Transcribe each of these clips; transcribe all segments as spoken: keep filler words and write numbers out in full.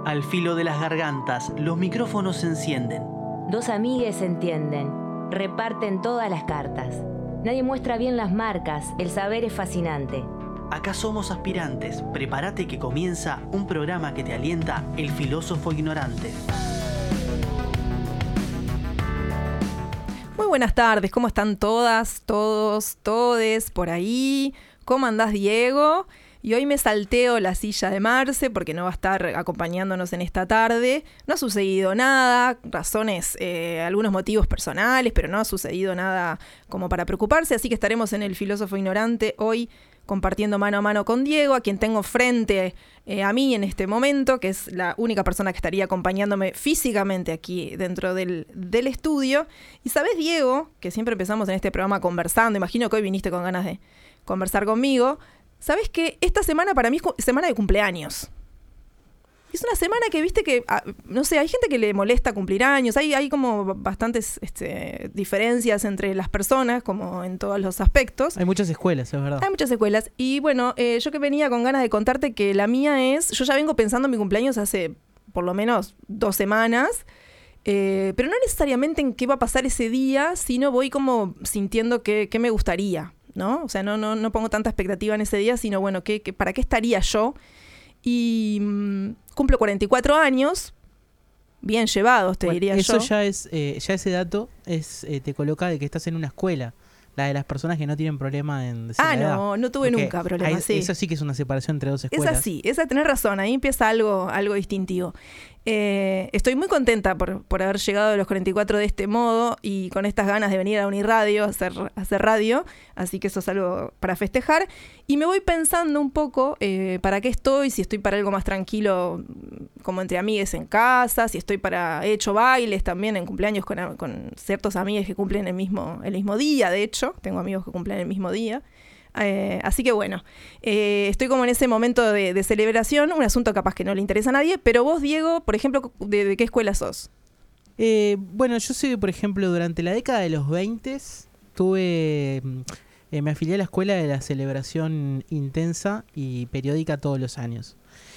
Al filo de las gargantas, los micrófonos se encienden. Dos amigues se entienden, reparten todas las cartas. Nadie muestra bien las marcas, el saber es fascinante. Acá somos aspirantes, prepárate que comienza un programa que te alienta el filósofo ignorante. Muy buenas tardes, ¿cómo están todas, todos, todes por ahí? ¿Cómo andás, Diego? Y hoy me salteo la silla de Marce porque no va a estar acompañándonos en esta tarde. No ha sucedido nada, razones, eh, algunos motivos personales, pero no ha sucedido nada como para preocuparse. Así que estaremos en el Filósofo Ignorante hoy compartiendo mano a mano con Diego, a quien tengo frente eh, a mí en este momento, que es la única persona que estaría acompañándome físicamente aquí dentro del, del estudio. Y sabes, Diego, que siempre empezamos en este programa conversando, imagino que hoy viniste con ganas de conversar conmigo. ¿Sabes qué? Esta semana para mí es semana de cumpleaños. Es una semana que, viste, que, no sé, hay gente que le molesta cumplir años, hay, hay como bastantes este, diferencias entre las personas, como en todos los aspectos. Hay muchas escuelas, es verdad. Hay muchas escuelas. Y bueno, eh, yo que venía con ganas de contarte que la mía es, yo ya vengo pensando en mi cumpleaños hace por lo menos dos semanas, eh, pero no necesariamente en qué va a pasar ese día, sino voy como sintiendo que, que me gustaría, ¿no? O sea, no, no, no pongo tanta expectativa en ese día, sino bueno, ¿qué, qué, ¿para qué estaría yo? Y mmm, cumplo cuarenta y cuatro años, bien llevados, te bueno, diría eso yo. Eso ya es, eh, ya ese dato es eh, te coloca de que estás en una escuela, la de las personas que no tienen problema en decir Ah, la edad. no, no tuve Porque nunca problema, hay, sí. Eso sí que es una separación entre dos escuelas. Es así, esa tenés razón, ahí empieza algo, algo distintivo. Eh, estoy muy contenta por, por haber llegado a los cuarenta y cuatro de este modo y con estas ganas de venir a Uniradio a hacer, a hacer radio, así que eso es algo para festejar. Y me voy pensando un poco eh, para qué estoy, si estoy para algo más tranquilo como entre amigues en casa, si estoy para, he hecho bailes también en cumpleaños con, con ciertos amigos que cumplen el mismo, el mismo día, de hecho, tengo amigos que cumplen el mismo día. Eh, así que bueno, eh, estoy como en ese momento de, de celebración, un asunto capaz que no le interesa a nadie, pero vos, Diego, por ejemplo, ¿de, de qué escuela sos? Eh, bueno, yo soy, por ejemplo, durante la década de los veinte tuve, eh, me afilié a la escuela de la celebración intensa y periódica todos los años.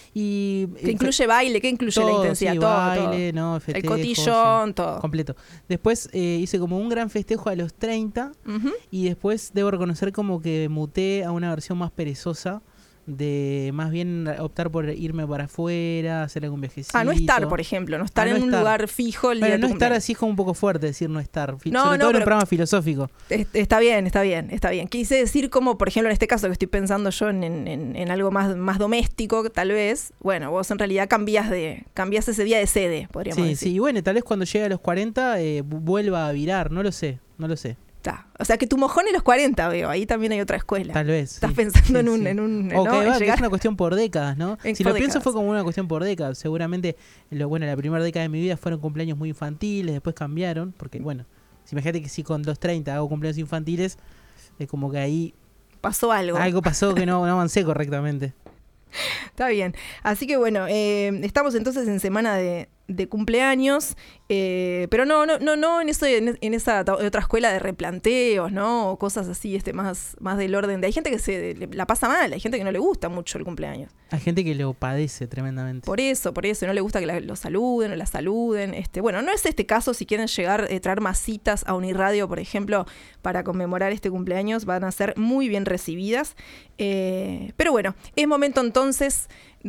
Y ¿Qué incluye baile? ¿Qué incluye todo, la intensidad? Sí, todo, baile, todo. No, festejo, el cotillón, sí, todo. Completo. Después eh, hice como un gran festejo a los treinta Uh-huh. y después debo reconocer como que muté a una versión más perezosa de más bien optar por irme para afuera, hacer algún viajecito. Ah, no estar, por ejemplo, no estar ah, no en un estar. lugar fijo el día Bueno, de no tu estar cumpleaños. así es como un poco fuerte decir no estar, No, sobre no, todo en pero un programa filosófico. Está bien, está bien, está bien. Quise decir como, por ejemplo, en este caso que estoy pensando yo en, en, en algo más, más doméstico, tal vez. Bueno, vos en realidad cambiás de cambiás ese día de sede, podríamos sí, decir. Sí, y bueno, tal vez cuando llegue a los cuarenta eh, vuelva a virar, no lo sé, no lo sé. Está. O sea que tu mojón en los cuarenta, veo, ahí también hay otra escuela. Tal vez. Estás sí, pensando sí, en, un, sí. en un... O ¿no? que, va, en que es una cuestión por décadas, ¿no? En si por lo pienso décadas. fue como una cuestión por décadas. Seguramente, lo, bueno, la primera década de mi vida fueron cumpleaños muy infantiles, después cambiaron, porque bueno, si imagínate que si con los treinta hago cumpleaños infantiles, es como que ahí... Pasó algo. Algo pasó que no, no avancé correctamente. Está bien. Así que bueno, eh, estamos entonces en semana de, de cumpleaños, eh, pero no, no, no, no en eso, en, en esa otra escuela de replanteos, ¿no? O cosas así, este, más, más del orden de. Hay gente que se le, la pasa mal, hay gente que no le gusta mucho el cumpleaños. Hay gente que lo padece tremendamente. Por eso, por eso, no le gusta que la, lo saluden o la saluden. Este, bueno, no es este caso, si quieren llegar, eh, traer masitas a Uniradio, por ejemplo, para conmemorar este cumpleaños, van a ser muy bien recibidas. Eh, pero bueno, es momento entonces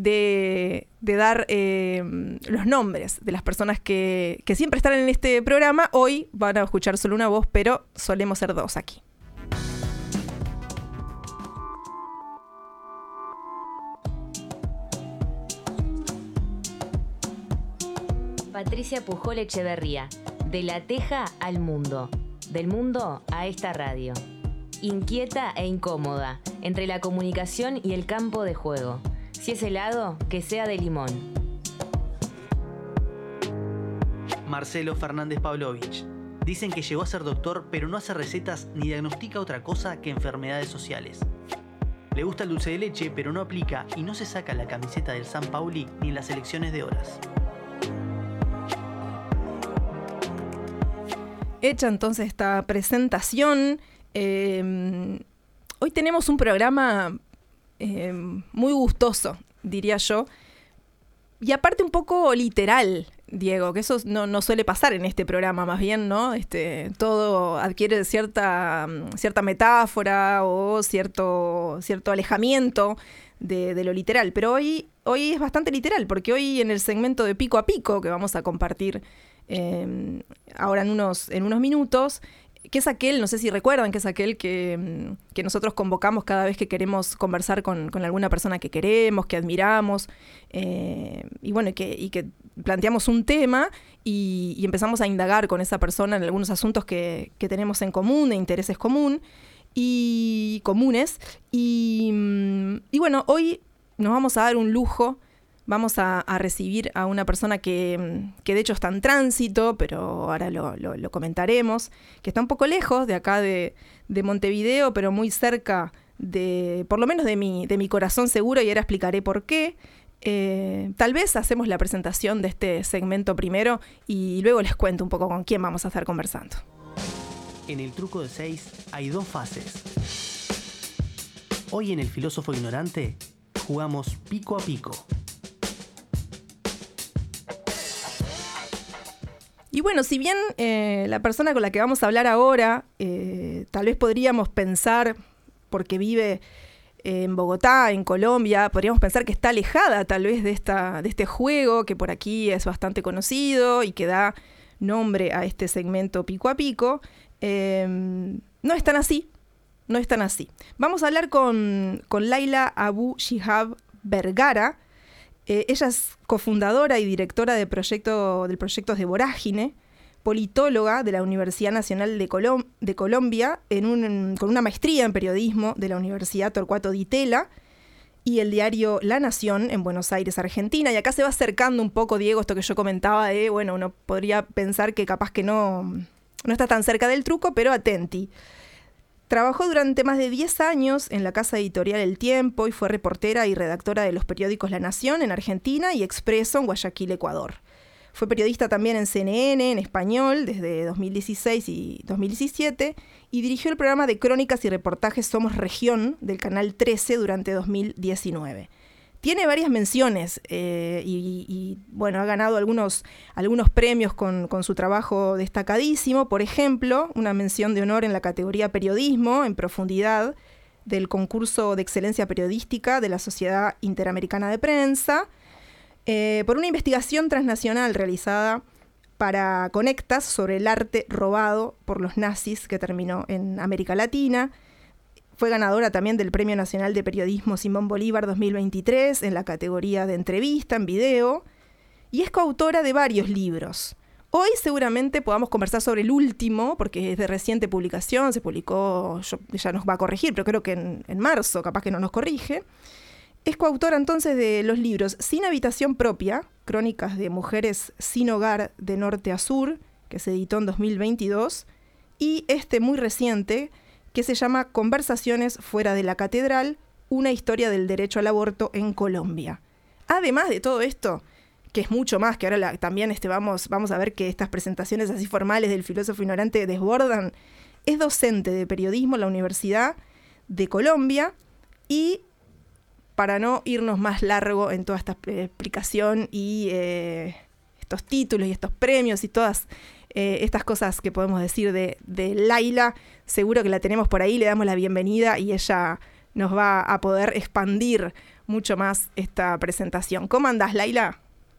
de, de dar eh, los nombres de las personas que, que siempre están en este programa. Hoy van a escuchar solo una voz, pero solemos ser dos aquí. Patricia Pujol Echeverría, de La Teja al mundo, del mundo a esta radio. Inquieta e incómoda, entre la comunicación y el campo de juego. Si es helado, que sea de limón. Marcelo Fernández Pavlovich. Dicen que llegó a ser doctor, pero no hace recetas ni diagnostica otra cosa que enfermedades sociales. Le gusta el dulce de leche, pero no aplica y no se saca la camiseta del San Pauli ni en las elecciones de horas. Hecha entonces esta presentación, eh, hoy tenemos un programa eh, muy gustoso, diría yo. y aparte un poco literal, Diego, que eso no, no suele pasar en este programa, más bien, ¿no? Este, todo adquiere cierta, cierta metáfora o cierto, cierto alejamiento de, de lo literal. Pero hoy, hoy es bastante literal, porque hoy en el segmento de Pico a Pico, que vamos a compartir eh, ahora en unos, en unos minutos, que es aquel, no sé si recuerdan, que es aquel que, que nosotros convocamos cada vez que queremos conversar con, con alguna persona que queremos, que admiramos, eh, y bueno, y que, y que planteamos un tema y, y empezamos a indagar con esa persona en algunos asuntos que, que tenemos en común, de intereses común y comunes. Y, y bueno, hoy nos vamos a dar un lujo. Vamos a, a recibir a una persona que, que de hecho está en tránsito, pero ahora lo, lo, lo comentaremos, que está un poco lejos de acá de, de Montevideo, pero muy cerca de, por lo menos de mi, de mi corazón seguro, y ahora explicaré por qué. Eh, tal vez hacemos la presentación de este segmento primero y luego les cuento un poco con quién vamos a estar conversando. En el truco de seis hay dos fases. Hoy en El Filósofo Ignorante jugamos pico a pico. Y bueno, si bien eh, la persona con la que vamos a hablar ahora, eh, tal vez podríamos pensar, porque vive en Bogotá, en Colombia, podríamos pensar que está alejada tal vez de, esta, de este juego que por aquí es bastante conocido y que da nombre a este segmento Pico a Pico. Eh, no es tan así, no es tan así. Vamos a hablar con, con Laila Abu Shihab Vergara. Eh, ella es cofundadora y directora de proyecto, del proyecto de Vorágine, politóloga de la Universidad Nacional de, Colom- de Colombia, en un, con una maestría en periodismo de la Universidad Torcuato Di Tella y el diario La Nación en Buenos Aires, Argentina. Y acá se va acercando un poco, Diego, esto que yo comentaba de, bueno, uno podría pensar que capaz que no, no está tan cerca del truco, pero atenti. Trabajó durante más de diez años en la casa editorial El Tiempo y fue reportera y redactora de los periódicos La Nación en Argentina y Expreso en Guayaquil, Ecuador. Fue periodista también en C N N, en español, desde dos mil dieciséis y dos mil diecisiete, y dirigió el programa de crónicas y reportajes Somos Región del Canal trece durante dos mil diecinueve. Tiene varias menciones eh, y, y, bueno, ha ganado algunos, algunos premios con, con su trabajo destacadísimo. Por ejemplo, una mención de honor en la categoría Periodismo en Profundidad del concurso de excelencia periodística de la Sociedad Interamericana de Prensa, eh, por una investigación transnacional realizada para Conectas sobre el arte robado por los nazis que terminó en América Latina. Fue ganadora también del Premio Nacional de Periodismo Simón Bolívar dos mil veintitrés en la categoría de entrevista en video y es coautora de varios libros. Hoy seguramente podamos conversar sobre el último, porque es de reciente publicación, se publicó, yo, ella nos va a corregir, pero creo que en, en marzo, capaz que no nos corrige. Es coautora entonces de los libros Sin Habitación Propia, Crónicas de Mujeres Sin Hogar de Norte a Sur, que se editó en dos mil veintidós, y este muy reciente, que se llama Conversaciones fuera de la Catedral, una historia del derecho al aborto en Colombia. Además de todo esto, que es mucho más, que ahora la, también este, vamos, vamos a ver que estas presentaciones así formales del filósofo ignorante desbordan, es docente de periodismo en la Universidad de Colombia y, para no irnos más largo en toda esta explicación y eh, estos títulos y estos premios y todas Eh, estas cosas que podemos decir de, de Laila, seguro que la tenemos por ahí, le damos la bienvenida y ella nos va a poder expandir mucho más esta presentación. ¿Cómo andás, Laila?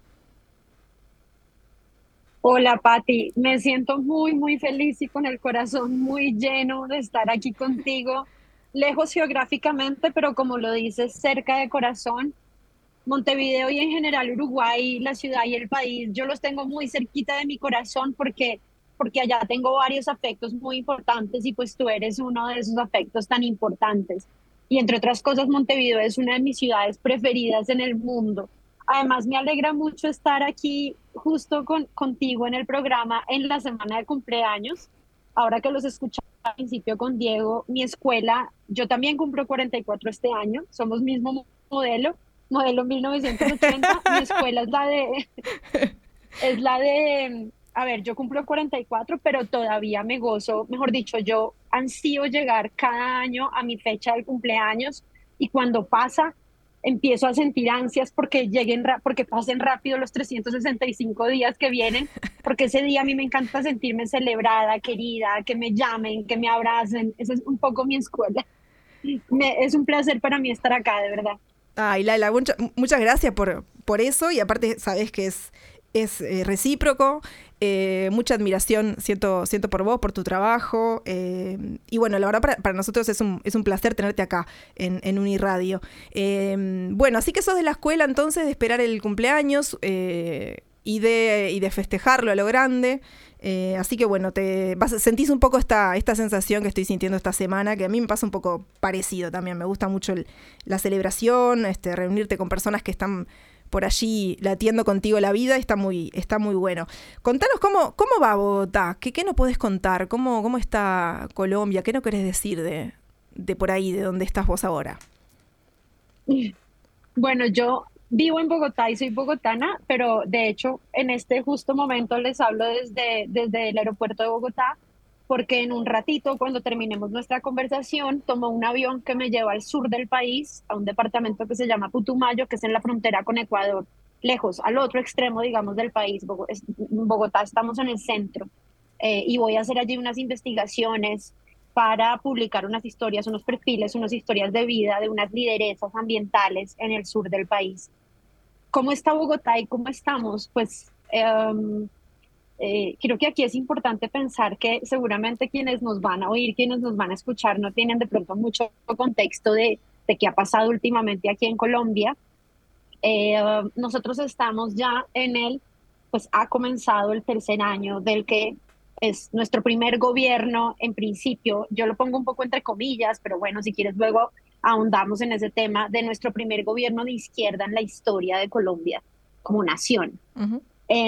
Hola, Pati. Me siento muy, muy feliz y con el corazón muy lleno de estar aquí contigo, lejos geográficamente, pero como lo dices, cerca de corazón. Montevideo y en general Uruguay, la ciudad y el país, yo los tengo muy cerquita de mi corazón porque, porque allá tengo varios afectos muy importantes y pues tú eres uno de esos afectos tan importantes. Y entre otras cosas, Montevideo es una de mis ciudades preferidas en el mundo. Además, me alegra mucho estar aquí justo con, contigo en el programa en la semana de cumpleaños. Ahora que los escuchaba al principio con Diego, mi escuela, yo también cumplo cuarenta y cuatro este año, somos mismo modelo. Modelo mil novecientos ochenta, mi escuela es la de, es la de, a ver, yo cumplo cuarenta y cuatro, pero todavía me gozo, mejor dicho, yo ansío llegar cada año a mi fecha de cumpleaños y cuando pasa, empiezo a sentir ansias porque lleguen, porque pasen rápido los trescientos sesenta y cinco días que vienen, porque ese día a mí me encanta sentirme celebrada, querida, que me llamen, que me abracen. Esa es un poco mi escuela. Me, es un placer para mí estar acá, de verdad. Ay, Laila, mucha, muchas gracias por, por eso, y aparte sabes que es, es eh, recíproco. Eh, mucha admiración siento, siento por vos, por tu trabajo, eh, y bueno, la verdad para, para nosotros es un, es un placer tenerte acá en, en Uniradio. Eh, bueno, así que sos de la escuela entonces de esperar el cumpleaños eh, y, de, y de festejarlo a lo grande, eh, así que bueno, te vas, sentís un poco esta, esta sensación que estoy sintiendo esta semana, que a mí me pasa un poco parecido también. Me gusta mucho el, la celebración, este, reunirte con personas que están por allí latiendo contigo la vida, está muy, está muy bueno. Contanos cómo, cómo va Bogotá, ¿Qué, qué nos podés contar, cómo, cómo está Colombia, qué no querés decir de, de por ahí, de donde estás vos ahora. Bueno, yo vivo en Bogotá y soy bogotana, pero de hecho en este justo momento les hablo desde, desde el aeropuerto de Bogotá, porque en un ratito, cuando terminemos nuestra conversación, tomo un avión que me lleva al sur del país, a un departamento que se llama Putumayo, que es en la frontera con Ecuador, lejos, al otro extremo, digamos, del país. En Bogotá estamos en el centro, eh, y voy a hacer allí unas investigaciones para publicar unas historias, unos perfiles, unas historias de vida de unas lideresas ambientales en el sur del país. ¿Cómo está Bogotá y cómo estamos? Pues um, Eh, creo que aquí es importante pensar que seguramente quienes nos van a oír, quienes nos van a escuchar, no tienen de pronto mucho contexto de, de qué ha pasado últimamente aquí en Colombia. Eh, nosotros estamos ya en el, pues ha comenzado el tercer año del que es nuestro primer gobierno, en principio, yo lo pongo un poco entre comillas, pero bueno, si quieres luego ahondamos en ese tema, de nuestro primer gobierno de izquierda en la historia de Colombia como nación. Uh-huh.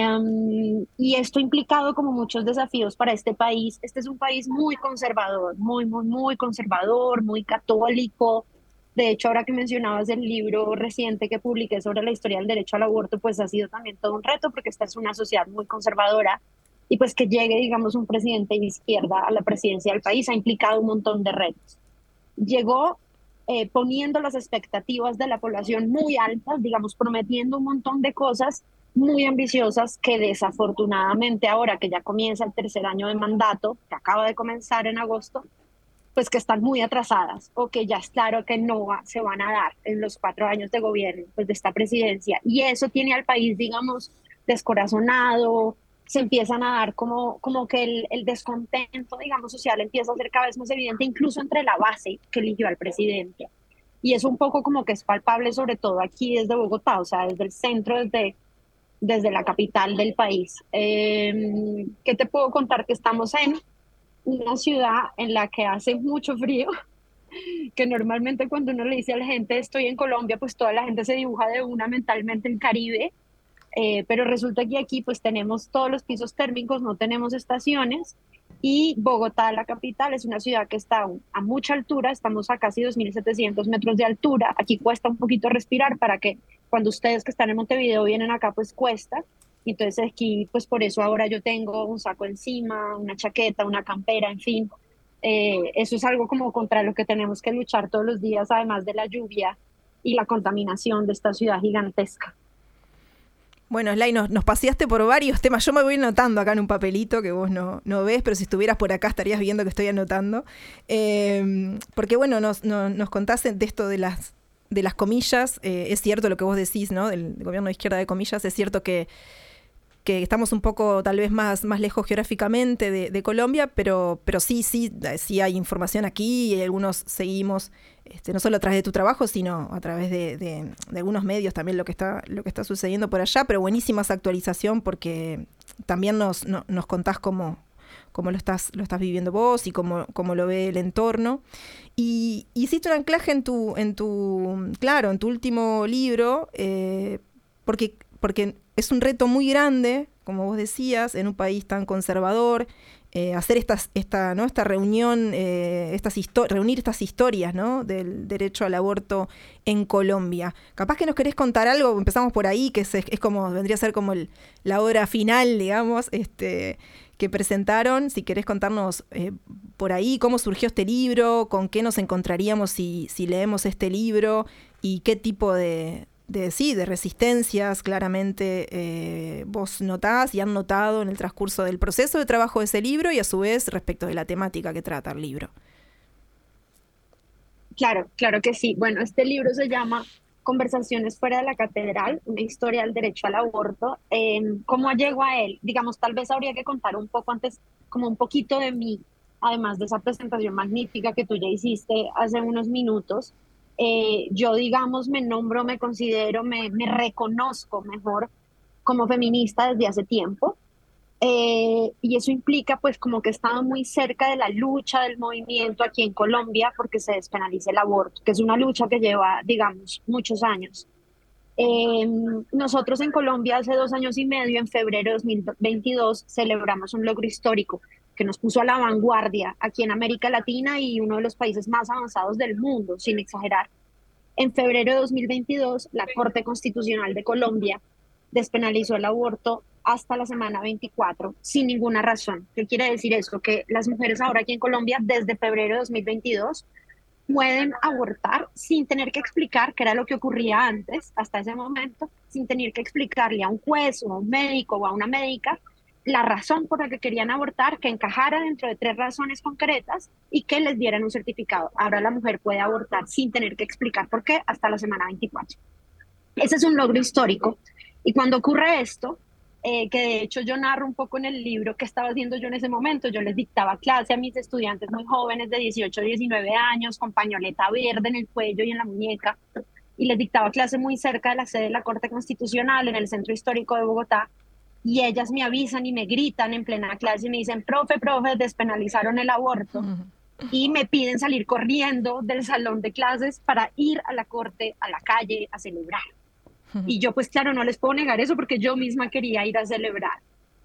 Um, y esto ha implicado como muchos desafíos para este país. Este es un país muy conservador, muy, muy, muy conservador, muy católico. De hecho, ahora que mencionabas el libro reciente que publiqué sobre la historia del derecho al aborto, pues ha sido también todo un reto, porque esta es una sociedad muy conservadora, y pues que llegue, digamos, un presidente de izquierda a la presidencia del país ha implicado un montón de retos. Llegó eh, poniendo las expectativas de la población muy altas, digamos, prometiendo un montón de cosas muy ambiciosas que desafortunadamente ahora que ya comienza el tercer año de mandato, que acaba de comenzar en agosto, pues que están muy atrasadas, o que ya es claro que no va, se van a dar en los cuatro años de gobierno, pues, de esta presidencia. Y eso tiene al país, digamos, descorazonado. Se empiezan a dar como, como que el, el descontento, digamos, social empieza a ser cada vez más evidente, incluso entre la base que eligió al presidente. Y es un poco como que es palpable, sobre todo aquí desde Bogotá, o sea, desde el centro, desde desde la capital del país. Eh, ¿Qué te puedo contar? Que estamos en una ciudad en la que hace mucho frío, que normalmente cuando uno le dice a la gente estoy en Colombia, pues toda la gente se dibuja de una mentalmente el Caribe, eh, pero resulta que aquí pues tenemos todos los pisos térmicos, no tenemos estaciones, y Bogotá, la capital, es una ciudad que está a mucha altura, estamos a casi dos mil setecientos metros de altura. Aquí cuesta un poquito respirar, para que cuando ustedes que están en Montevideo vienen acá, pues cuesta. Entonces aquí, pues por eso ahora yo tengo un saco encima, una chaqueta, una campera, en fin. Eh, eso es algo como contra lo que tenemos que luchar todos los días, además de la lluvia y la contaminación de esta ciudad gigantesca. Bueno, Slay, nos, nos paseaste por varios temas. Yo me voy anotando acá en un papelito que vos no, no ves, pero si estuvieras por acá estarías viendo que estoy anotando. Eh, porque, bueno, nos, nos, nos contaste de esto de las, de las comillas. Eh, es cierto lo que vos decís, ¿no? Del, del gobierno de izquierda de comillas. Es cierto que, que estamos un poco, tal vez, más, más lejos geográficamente de, de Colombia, pero, pero sí, sí, sí hay información aquí y algunos seguimos, este, no solo a través de tu trabajo, sino a través de, de, de algunos medios también lo que está, lo que está sucediendo por allá, pero buenísima esa actualización porque también nos, no, nos contás cómo, cómo lo estás, lo estás viviendo vos y cómo, cómo lo ve el entorno. Y hiciste un anclaje en tu, en tu, claro, en tu último libro, eh, porque, porque es un reto muy grande, como vos decías, en un país tan conservador, eh, hacer estas, esta, ¿no? esta reunión, eh, estas reunir estas historias, ¿no? Del derecho al aborto en Colombia. Capaz que nos querés contar algo, empezamos por ahí, que es, es como, vendría a ser como el, la obra final, digamos, este, que presentaron. Si querés contarnos eh, por ahí cómo surgió este libro, con qué nos encontraríamos si, si leemos este libro y qué tipo de... De, sí, de resistencias, claramente eh, vos notás y han notado en el transcurso del proceso de trabajo de ese libro y a su vez respecto de la temática que trata el libro. Claro, claro que sí. Bueno, este libro se llama Conversaciones fuera de la catedral, una historia del derecho al aborto. Eh, ¿Cómo llego a él? Digamos, tal vez habría que contar un poco antes, como un poquito de mí, además de esa presentación magnífica que tú ya hiciste hace unos minutos. Eh, yo, digamos, me nombro, me considero, me, me reconozco mejor como feminista desde hace tiempo. Eh, y eso implica, pues, como que he estado muy cerca de la lucha del movimiento aquí en Colombia porque se despenalice el aborto, que es una lucha que lleva, digamos, muchos años. Eh, nosotros en Colombia hace dos años y medio, en febrero de dos mil veintidós, celebramos un logro histórico que nos puso a la vanguardia aquí en América Latina y uno de los países más avanzados del mundo, sin exagerar. En febrero de dos mil veintidós, la Corte Constitucional de Colombia despenalizó el aborto hasta la semana veinticuatro, sin ninguna razón. ¿Qué quiere decir eso? Que las mujeres ahora aquí en Colombia, desde febrero de dos mil veintidós, pueden abortar sin tener que explicar qué era lo que ocurría antes, hasta ese momento, sin tener que explicarle a un juez o a un médico o a una médica la razón por la que querían abortar, que encajara dentro de tres razones concretas y que les dieran un certificado. Ahora la mujer puede abortar sin tener que explicar por qué hasta la semana veinticuatro. Ese es un logro histórico. Y cuando ocurre esto, eh, que de hecho yo narro un poco en el libro que estaba haciendo yo en ese momento, yo les dictaba clase a mis estudiantes muy jóvenes de dieciocho, diecinueve años, con pañoleta verde en el cuello y en la muñeca, y les dictaba clase muy cerca de la sede de la Corte Constitucional, en el Centro Histórico de Bogotá, y ellas me avisan y me gritan en plena clase y me dicen, profe, profe, despenalizaron el aborto. Uh-huh. Y me piden salir corriendo del salón de clases para ir a la corte, a la calle, a celebrar. Uh-huh. Y yo, pues claro, no les puedo negar eso porque yo misma quería ir a celebrar.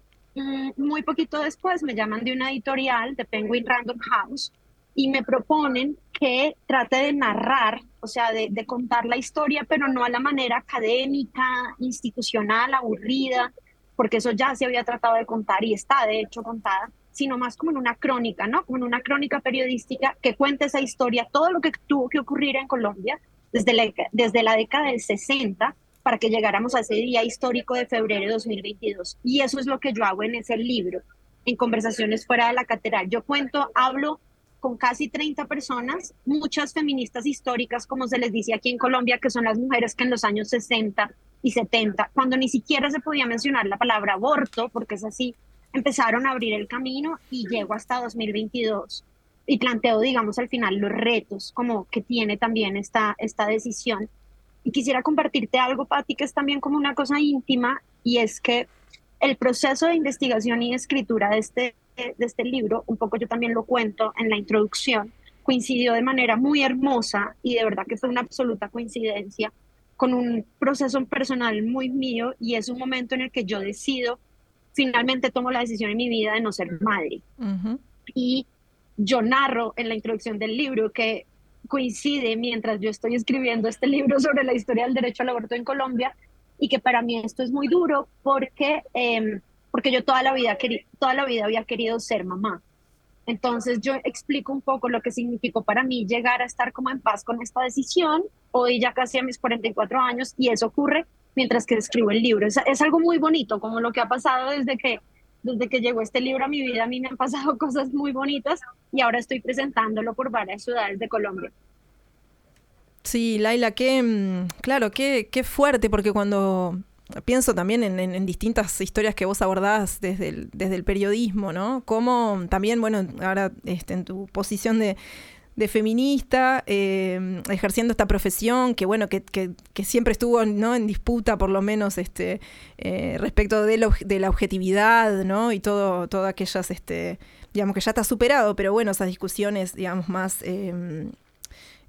Mm, muy poquito después me llaman de una editorial de Penguin Random House y me proponen que trate de narrar, o sea, de, de contar la historia, pero no a la manera académica, institucional, aburrida, porque eso ya se había tratado de contar y está de hecho contada, sino más como en una crónica, ¿no? Como en una crónica periodística que cuente esa historia, todo lo que tuvo que ocurrir en Colombia desde la, desde la década del sesenta para que llegáramos a ese día histórico de febrero de dos mil veintidós. Y eso es lo que yo hago en ese libro, en Conversaciones fuera de la catedral. Yo cuento, hablo con casi treinta personas, muchas feministas históricas, como se les dice aquí en Colombia, que son las mujeres que en los años sesenta y setenta, cuando ni siquiera se podía mencionar la palabra aborto, porque es así, empezaron a abrir el camino y llego hasta dos mil veintidós y planteo, digamos, al final los retos como que tiene también esta, esta decisión. Y quisiera compartirte algo, Pati, que es también como una cosa íntima, y es que el proceso de investigación y escritura de este, de este libro, un poco yo también lo cuento en la introducción, coincidió de manera muy hermosa y de verdad que fue una absoluta coincidencia con un proceso personal muy mío, y es un momento en el que yo decido, finalmente tomo la decisión en mi vida de no ser madre. Uh-huh. Y yo narro en la introducción del libro que coincide mientras yo estoy escribiendo este libro sobre la historia del derecho al aborto en Colombia, y que para mí esto es muy duro porque, eh, porque yo toda la, vida queri- toda la vida había querido ser mamá. Entonces yo explico un poco lo que significó para mí llegar a estar como en paz con esta decisión, hoy ya casi a mis cuarenta y cuatro años, y eso ocurre mientras que escribo el libro. Es, es algo muy bonito, como lo que ha pasado desde que, desde que llegó este libro a mi vida. A mí me han pasado cosas muy bonitas y ahora estoy presentándolo por varias ciudades de Colombia. Sí, Laila, qué, claro, qué, qué fuerte, porque cuando pienso también en, en, en distintas historias que vos abordás desde el, desde el periodismo, ¿no? Cómo también, bueno, ahora este, en tu posición de, de feminista, eh, ejerciendo esta profesión que, bueno, que, que, que siempre estuvo, ¿no?, en disputa, por lo menos, este, eh, respecto de, lo, de la objetividad, ¿no? Y todo, todo aquellas, este, digamos, que ya está superado, pero bueno, esas discusiones, digamos, más... Eh,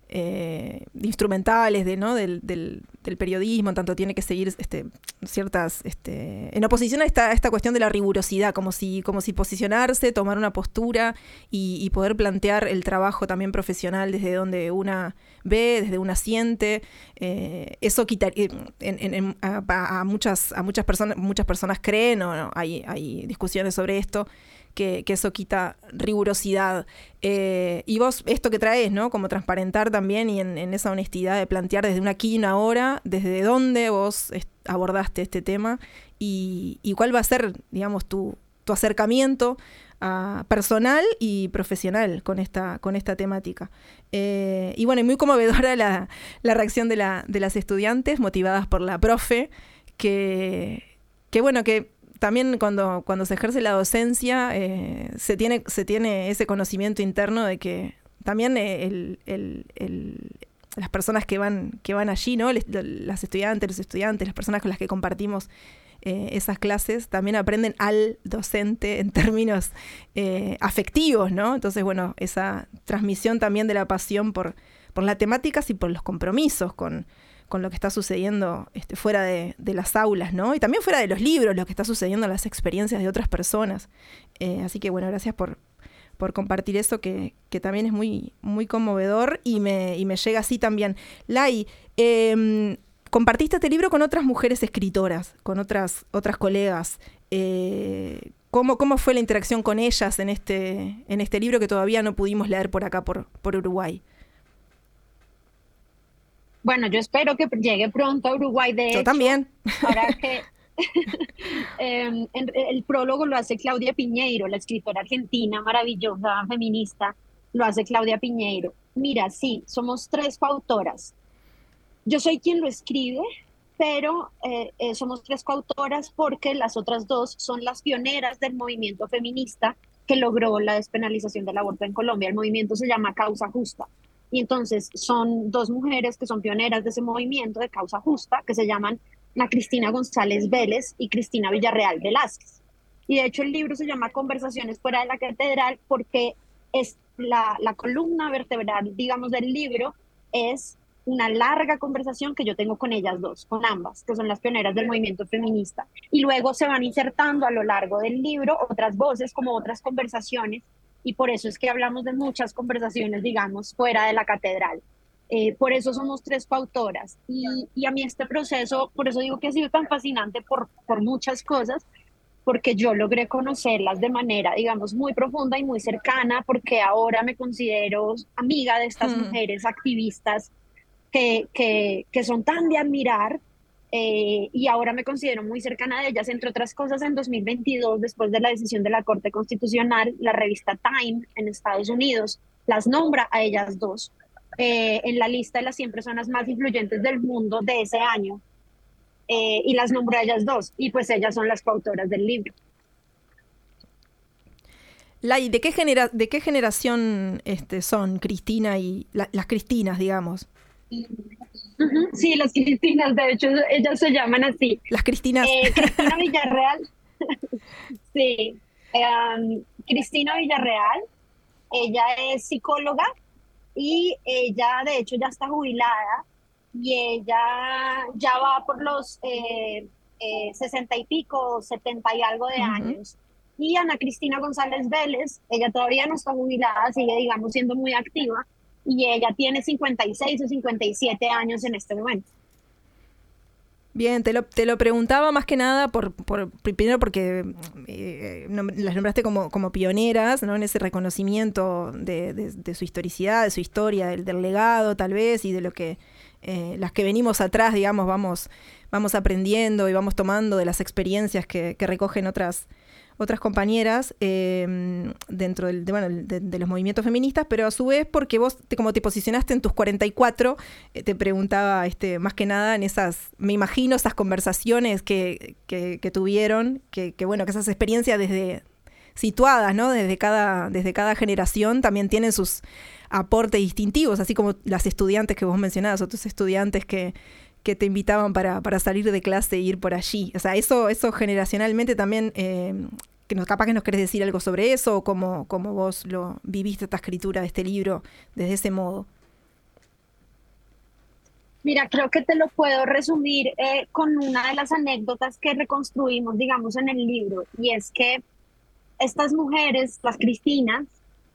eh, instrumentales de, ¿no? del, del, del periodismo, en tanto tiene que seguir este, ciertas, este, en oposición a esta, a esta cuestión de la rigurosidad, como si, como si posicionarse, tomar una postura y, y poder plantear el trabajo también profesional desde donde una ve, desde una siente, eh, eso quita, en, en, en, a, a muchas, a muchas personas, muchas personas creen, o no, hay, hay discusiones sobre esto, Que, que eso quita rigurosidad. Eh, y vos, esto que traes, ¿no? Como transparentar también y en, en esa honestidad de plantear desde una aquí y una ahora, desde dónde vos est- abordaste este tema y, y cuál va a ser, digamos, tu, tu acercamiento uh, personal y profesional con esta, con esta temática. Eh, y bueno, y muy conmovedora la, la reacción de, la, de las estudiantes motivadas por la profe, que, que bueno, que también cuando, cuando se ejerce la docencia eh, se, tiene, se tiene ese conocimiento interno de que también el, el, el, las personas que van, que van allí, ¿no? Les, las estudiantes, los estudiantes, las personas con las que compartimos eh, esas clases, también aprenden al docente en términos eh, afectivos, ¿no? Entonces, bueno, esa transmisión también de la pasión por, por las temáticas y por los compromisos con con lo que está sucediendo este, fuera de, de las aulas, ¿no? Y también fuera de los libros, lo que está sucediendo en las experiencias de otras personas. Eh, así que, bueno, gracias por, por compartir eso, que, que también es muy, muy conmovedor y me, y me llega así también. Lai, eh, compartiste este libro con otras mujeres escritoras, con otras, otras colegas. Eh, ¿cómo, ¿Cómo fue la interacción con ellas en este, en este libro que todavía no pudimos leer por acá, por, por Uruguay? Bueno, yo espero que llegue pronto a Uruguay. De Yo hecho, también. Ahora que eh, en, el prólogo lo hace Claudia Piñeiro, la escritora argentina maravillosa, feminista, lo hace Claudia Piñeiro. Mira, sí, somos tres coautoras. Yo soy quien lo escribe, pero eh, eh, somos tres coautoras porque las otras dos son las pioneras del movimiento feminista que logró la despenalización del aborto en Colombia. El movimiento se llama Causa Justa. Y entonces son dos mujeres que son pioneras de ese movimiento de causa justa, que se llaman Ana Cristina González Vélez y Cristina Villarreal Velázquez. Y de hecho el libro se llama Conversaciones fuera de la catedral porque es la, la columna vertebral, digamos, del libro es una larga conversación que yo tengo con ellas dos, con ambas, que son las pioneras del movimiento feminista. Y luego se van insertando a lo largo del libro otras voces, como otras conversaciones, y por eso es que hablamos de muchas conversaciones, digamos, fuera de la catedral. Eh, por eso somos tres coautoras. Y, y a mí este proceso, por eso digo que ha sido tan fascinante por, por muchas cosas, porque yo logré conocerlas de manera, digamos, muy profunda y muy cercana, porque ahora me considero amiga de estas hmm. mujeres activistas que, que, que son tan de admirar. Eh, y ahora me considero muy cercana de ellas. Entre otras cosas, en dos mil veintidós, después de la decisión de la Corte Constitucional, la revista Time en Estados Unidos las nombra a ellas dos eh, en la lista de las cien personas más influyentes del mundo de ese año, eh, y las nombra a ellas dos, y pues ellas son las coautoras del libro. Lai, ¿de qué, genera- de qué generación este, son Cristina y la- las Cristinas, digamos? Uh-huh. Sí, las Cristinas, de hecho, ellas se llaman así. Las Cristinas. Eh, Cristina Villarreal. Sí. Um, Cristina Villarreal, ella es psicóloga y ella, de hecho, ya está jubilada y ella ya va por los eh, eh, sesenta y pico, setenta y algo de uh-huh. años. Y Ana Cristina González Vélez, ella todavía no está jubilada, sigue, digamos, siendo muy activa. Y ella tiene cincuenta y seis o cincuenta y siete años en este momento. Bien, te lo, te lo preguntaba más que nada, por, por primero porque eh, las nombraste como, como pioneras, ¿no? En ese reconocimiento de, de, de su historicidad, de su historia, del, del legado tal vez, y de lo que eh, las que venimos atrás, digamos, vamos, vamos aprendiendo y vamos tomando de las experiencias que, que recogen otras otras compañeras eh, dentro del, de, bueno, de, de los movimientos feministas, pero a su vez porque vos, te, como te posicionaste en tus cuarenta y cuatro, eh, te preguntaba este, más que nada en esas, me imagino, esas conversaciones que, que, que tuvieron, que, que bueno, que esas experiencias desde situadas, ¿no? Desde cada, desde cada generación también tienen sus aportes distintivos, así como las estudiantes que vos mencionabas, otros estudiantes que que te invitaban para, para salir de clase e ir por allí. O sea, eso, eso generacionalmente también, eh, que nos, capaz que nos querés decir algo sobre eso, o cómo, cómo vos lo viviste esta escritura de este libro desde ese modo. Mira, creo que te lo puedo resumir eh, con una de las anécdotas que reconstruimos, digamos, en el libro, y es que estas mujeres, las Cristinas,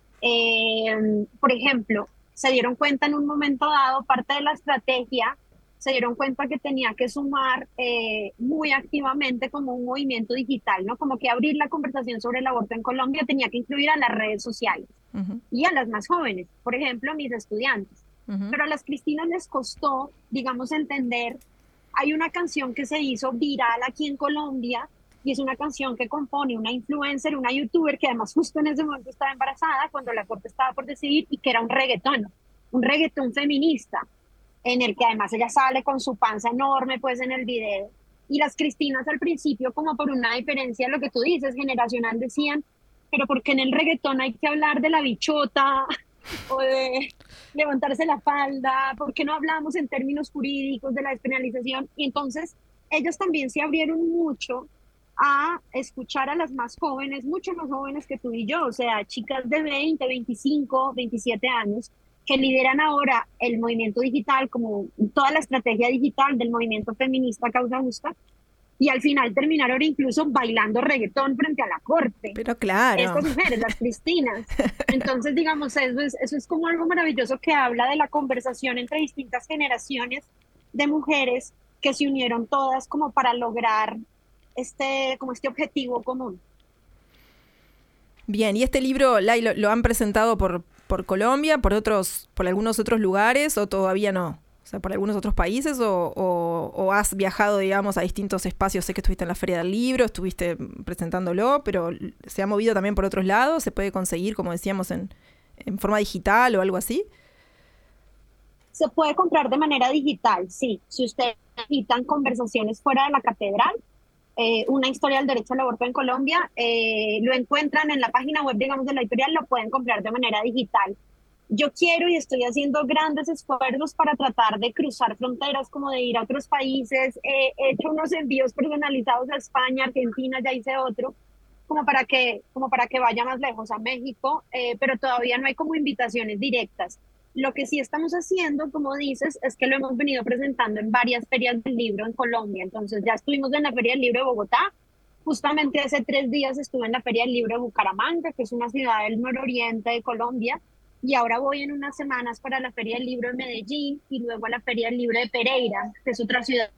eh, por ejemplo, se dieron cuenta en un momento dado, parte de la estrategia, se dieron cuenta que tenía que sumar eh, muy activamente como un movimiento digital, ¿no? Como que abrir la conversación sobre el aborto en Colombia tenía que incluir a las redes sociales Ujú, y a las más jóvenes, por ejemplo, mis estudiantes. ujú. Pero a las Cristinas les costó, digamos, entender, hay una canción que se hizo viral aquí en Colombia y es una canción que compone una influencer, una youtuber que además justo en ese momento estaba embarazada cuando la corte estaba por decidir y que era un reggaetón, un reggaetón feminista en el que además ella sale con su panza enorme pues en el video. Y las Cristinas al principio, como por una diferencia de lo que tú dices, generacional, decían, pero ¿por qué en el reggaetón hay que hablar de la bichota o de levantarse la falda? ¿Por qué no hablamos en términos jurídicos de la despenalización? Y entonces ellos también se abrieron mucho a escuchar a las más jóvenes, mucho más jóvenes que tú y yo, o sea, chicas de veinte, veinticinco, veintisiete años, que lideran ahora el movimiento digital, como toda la estrategia digital del movimiento feminista Causa Justa, y al final terminaron incluso bailando reggaetón frente a la corte. Pero claro. Estas mujeres, las Cristinas. Entonces, digamos, eso es, eso es como algo maravilloso que habla de la conversación entre distintas generaciones de mujeres que se unieron todas como para lograr este, como este objetivo común. Bien, ¿y este libro, Lai, lo, lo han presentado por, por Colombia, por otros, por algunos otros lugares o todavía no? O sea, ¿por algunos otros países o, o, o has viajado, digamos, a distintos espacios? Sé que estuviste en la Feria del Libro, estuviste presentándolo, pero ¿se ha movido también por otros lados? ¿Se puede conseguir, como decíamos, en, en forma digital o algo así? Se puede comprar de manera digital, sí. Si ustedes necesitan conversaciones fuera de la catedral, eh, una historia del derecho al aborto en Colombia, eh, lo encuentran en la página web, digamos, de la editorial, lo pueden comprar de manera digital. Yo quiero y estoy haciendo grandes esfuerzos para tratar de cruzar fronteras, como de ir a otros países. Eh, he hecho unos envíos personalizados a España, Argentina, ya hice otro, como para que, como para que vaya más lejos, a México, eh, pero todavía no hay como invitaciones directas. Lo que sí estamos haciendo, como dices, es que lo hemos venido presentando en varias ferias del libro en Colombia. Entonces ya estuvimos en la Feria del Libro de Bogotá. Justamente hace tres días estuve en la Feria del Libro de Bucaramanga, que es una ciudad del nororiente de Colombia. Y ahora voy en unas semanas para la Feria del Libro de Medellín y luego a la Feria del Libro de Pereira, que es otra ciudad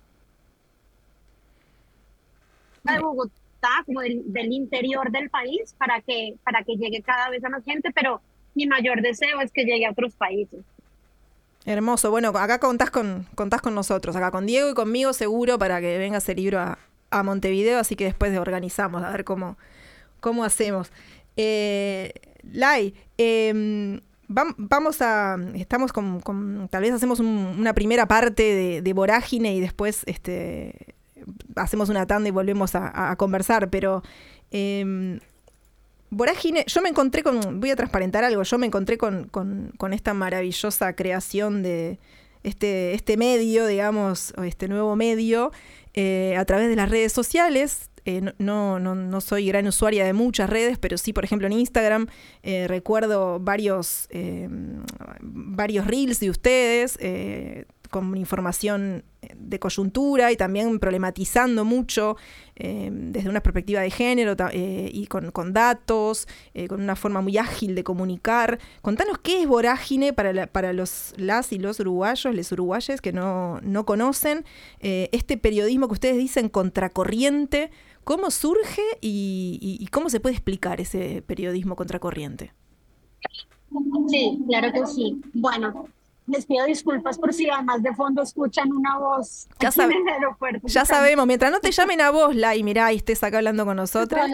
de Bogotá, como del, del interior del país, para que, para que llegue cada vez a más gente, pero mi mayor deseo es que llegue a otros países. Hermoso. Bueno, acá contás con, contás con nosotros, acá con Diego y conmigo seguro para que venga ese libro a, a Montevideo, así que después organizamos a ver cómo, cómo hacemos. Eh, Lai, eh, vamos a, estamos con, con tal vez hacemos un, una primera parte de, de Vorágine y después este, hacemos una tanda y volvemos a, a conversar, pero eh, Vorágine, yo me encontré con, voy a transparentar algo, yo me encontré con, con, con esta maravillosa creación de este, este medio, digamos, o este nuevo medio, eh, a través de las redes sociales. Eh, no, no, no soy gran usuaria de muchas redes, pero sí, por ejemplo, en Instagram eh, recuerdo varios, eh, varios reels de ustedes eh, con información de coyuntura y también problematizando mucho eh, desde una perspectiva de género eh, y con, con datos, eh, con una forma muy ágil de comunicar. Contanos qué es Vorágine para, la, para los, las y los uruguayos, les uruguayes que no, no conocen eh, este periodismo que ustedes dicen contracorriente. ¿Cómo surge y, y, y cómo se puede explicar ese periodismo contracorriente? Sí, claro que sí. Bueno, les pido disculpas por si además de fondo escuchan una voz ya aquí sab- en el aeropuerto. Ya sabemos, mientras no te llamen a vos, Lai, mirá, y estés acá hablando con nosotros.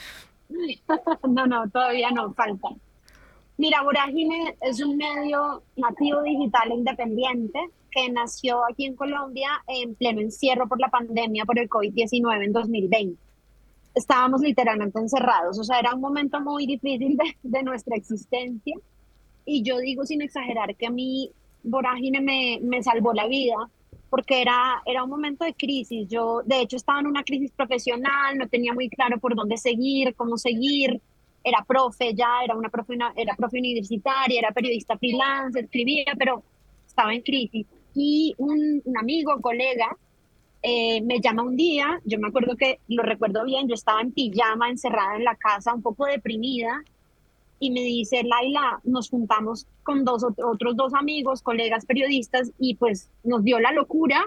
No, no, todavía no, falta. Mira, Vorágine es un medio nativo digital independiente que nació aquí en Colombia en pleno encierro por la pandemia por el COVID diecinueve en dos mil veinte. Estábamos literalmente encerrados, o sea, era un momento muy difícil de, de nuestra existencia. Y yo digo sin exagerar que a mí Vorágine me, me salvó la vida, porque era, era un momento de crisis. Yo, de hecho, estaba en una crisis profesional, no tenía muy claro por dónde seguir, cómo seguir. Era profe ya, era una profe, era profe universitaria, era periodista freelance, escribía, pero estaba en crisis. y un, un amigo, colega, eh, me llama un día, yo me acuerdo que, lo recuerdo bien, yo estaba en pijama, encerrada en la casa, un poco deprimida, y me dice, Laila, nos juntamos con dos otros dos amigos, colegas periodistas, y pues nos dio la locura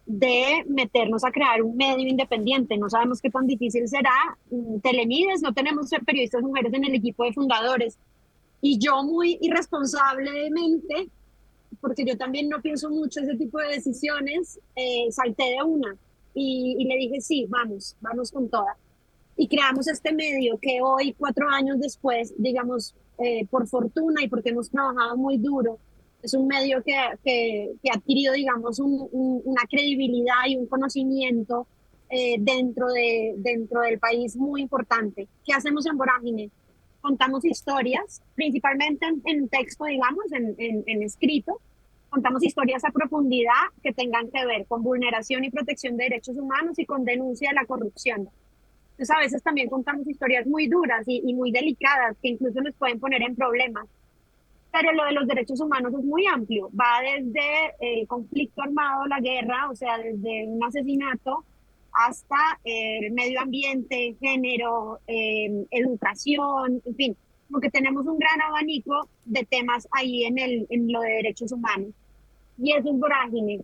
de meternos a crear un medio independiente. No sabemos qué tan difícil será. Telemides, no tenemos periodistas mujeres en el equipo de fundadores. Y yo muy irresponsablemente, porque yo también no pienso mucho ese tipo de decisiones, eh, salté de una y, y le dije, sí, vamos, vamos con toda. Y creamos este medio que hoy, cuatro años después, digamos, eh, por fortuna y porque hemos trabajado muy duro, es un medio que, que, que ha adquirido, digamos, un, un, una credibilidad y un conocimiento eh, dentro, de, dentro del país muy importante. ¿Qué hacemos en Vorágine? Contamos historias, principalmente en, en texto, digamos, en, en, en escrito. Contamos historias a profundidad que tengan que ver con vulneración y protección de derechos humanos y con denuncia de la corrupción. Entonces, a veces también contamos historias muy duras y, y muy delicadas que incluso nos pueden poner en problemas. Pero lo de los derechos humanos es muy amplio. Va desde el conflicto armado, la guerra, o sea, desde un asesinato, hasta el medio ambiente, género, eh, educación, en fin, porque tenemos un gran abanico de temas ahí en, el, en lo de derechos humanos. Y eso es Vorágine.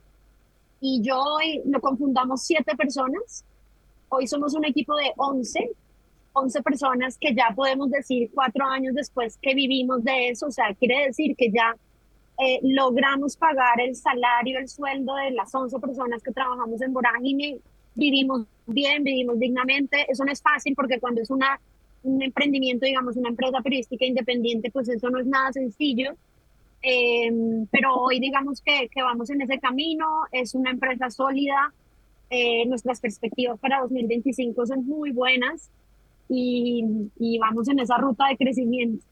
Y yo hoy lo confundamos siete personas. Hoy somos un equipo de once, once personas que ya podemos decir cuatro años después que vivimos de eso. O sea, quiere decir que ya eh, logramos pagar el salario, el sueldo de las once personas que trabajamos en Vorágine. Vivimos bien, vivimos dignamente. Eso no es fácil porque cuando es una, un emprendimiento, digamos, una empresa periodística independiente, pues eso no es nada sencillo. Eh, pero hoy digamos que, que vamos en ese camino, es una empresa sólida. Eh, nuestras perspectivas para dos mil veinticinco son muy buenas y, y vamos en esa ruta de crecimiento.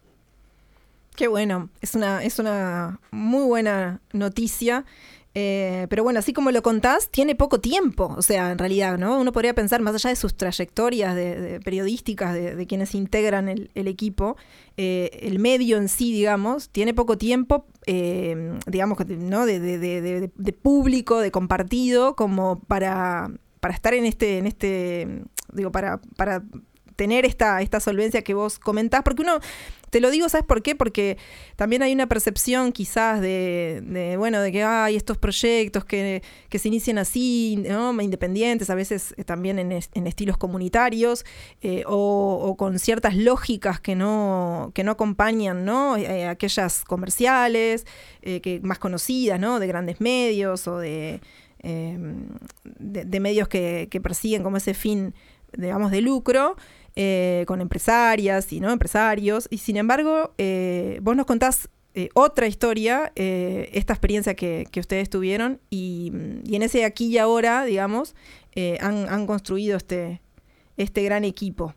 Qué bueno, es una, es una muy buena noticia. Eh, pero bueno, así como lo contás, tiene poco tiempo, o sea, en realidad, ¿no? Uno podría pensar, más allá de sus trayectorias de, de periodísticas, de, de quienes integran el, el equipo, eh, el medio en sí, digamos, tiene poco tiempo, eh, digamos, ¿no? de, de, de, de, de público, de compartido, como para, para estar en este, en este, digo, para, para tener esta, esta solvencia que vos comentás, porque uno, te lo digo, ¿sabes por qué? Porque también hay una percepción quizás de, de bueno, de que hay estos proyectos que, que se inician así, ¿no? Independientes, a veces eh, también en, es, en estilos comunitarios, eh, o, o con ciertas lógicas que no, que no acompañan, ¿no? Eh, aquellas comerciales, eh, que más conocidas, ¿no? De grandes medios o de, eh, de, de medios que, que persiguen como ese fin, digamos, de lucro. Eh, con empresarias y no empresarios, y sin embargo eh, vos nos contás eh, otra historia, eh, esta experiencia que, que ustedes tuvieron y, y en ese aquí y ahora, digamos, eh, han, han construido este, este gran equipo.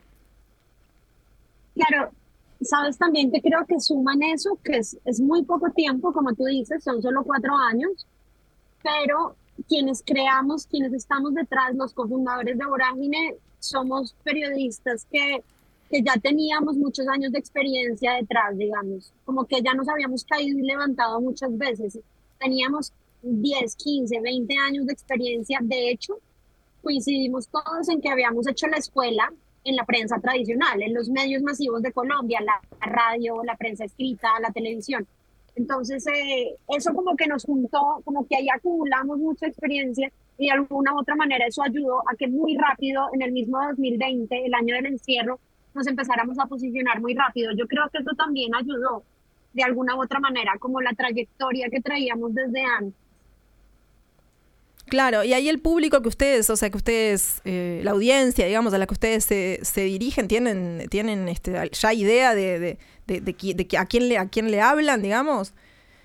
Claro, sabes también que creo que suman eso, que es, es muy poco tiempo, como tú dices, son solo cuatro años, pero quienes creamos, quienes estamos detrás, los cofundadores de Vorágine, somos periodistas que, que ya teníamos muchos años de experiencia detrás, digamos, como que ya nos habíamos caído y levantado muchas veces. Teníamos diez, quince, veinte años de experiencia. De hecho, coincidimos todos en que habíamos hecho la escuela en la prensa tradicional, en los medios masivos de Colombia, la radio, la prensa escrita, la televisión. Entonces, eh, eso como que nos juntó, como que ahí acumulamos mucha experiencia y de alguna u otra manera eso ayudó a que muy rápido, en el mismo dos mil veinte, el año del encierro, nos empezáramos a posicionar muy rápido. Yo creo que eso también ayudó de alguna u otra manera, como la trayectoria que traíamos desde antes. Claro, y ahí el público que ustedes, o sea, que ustedes, eh, la audiencia, digamos, a la que ustedes se, se dirigen, tienen, tienen este, ya idea de, de, de, de, de, de a quién le, a quién le hablan, digamos.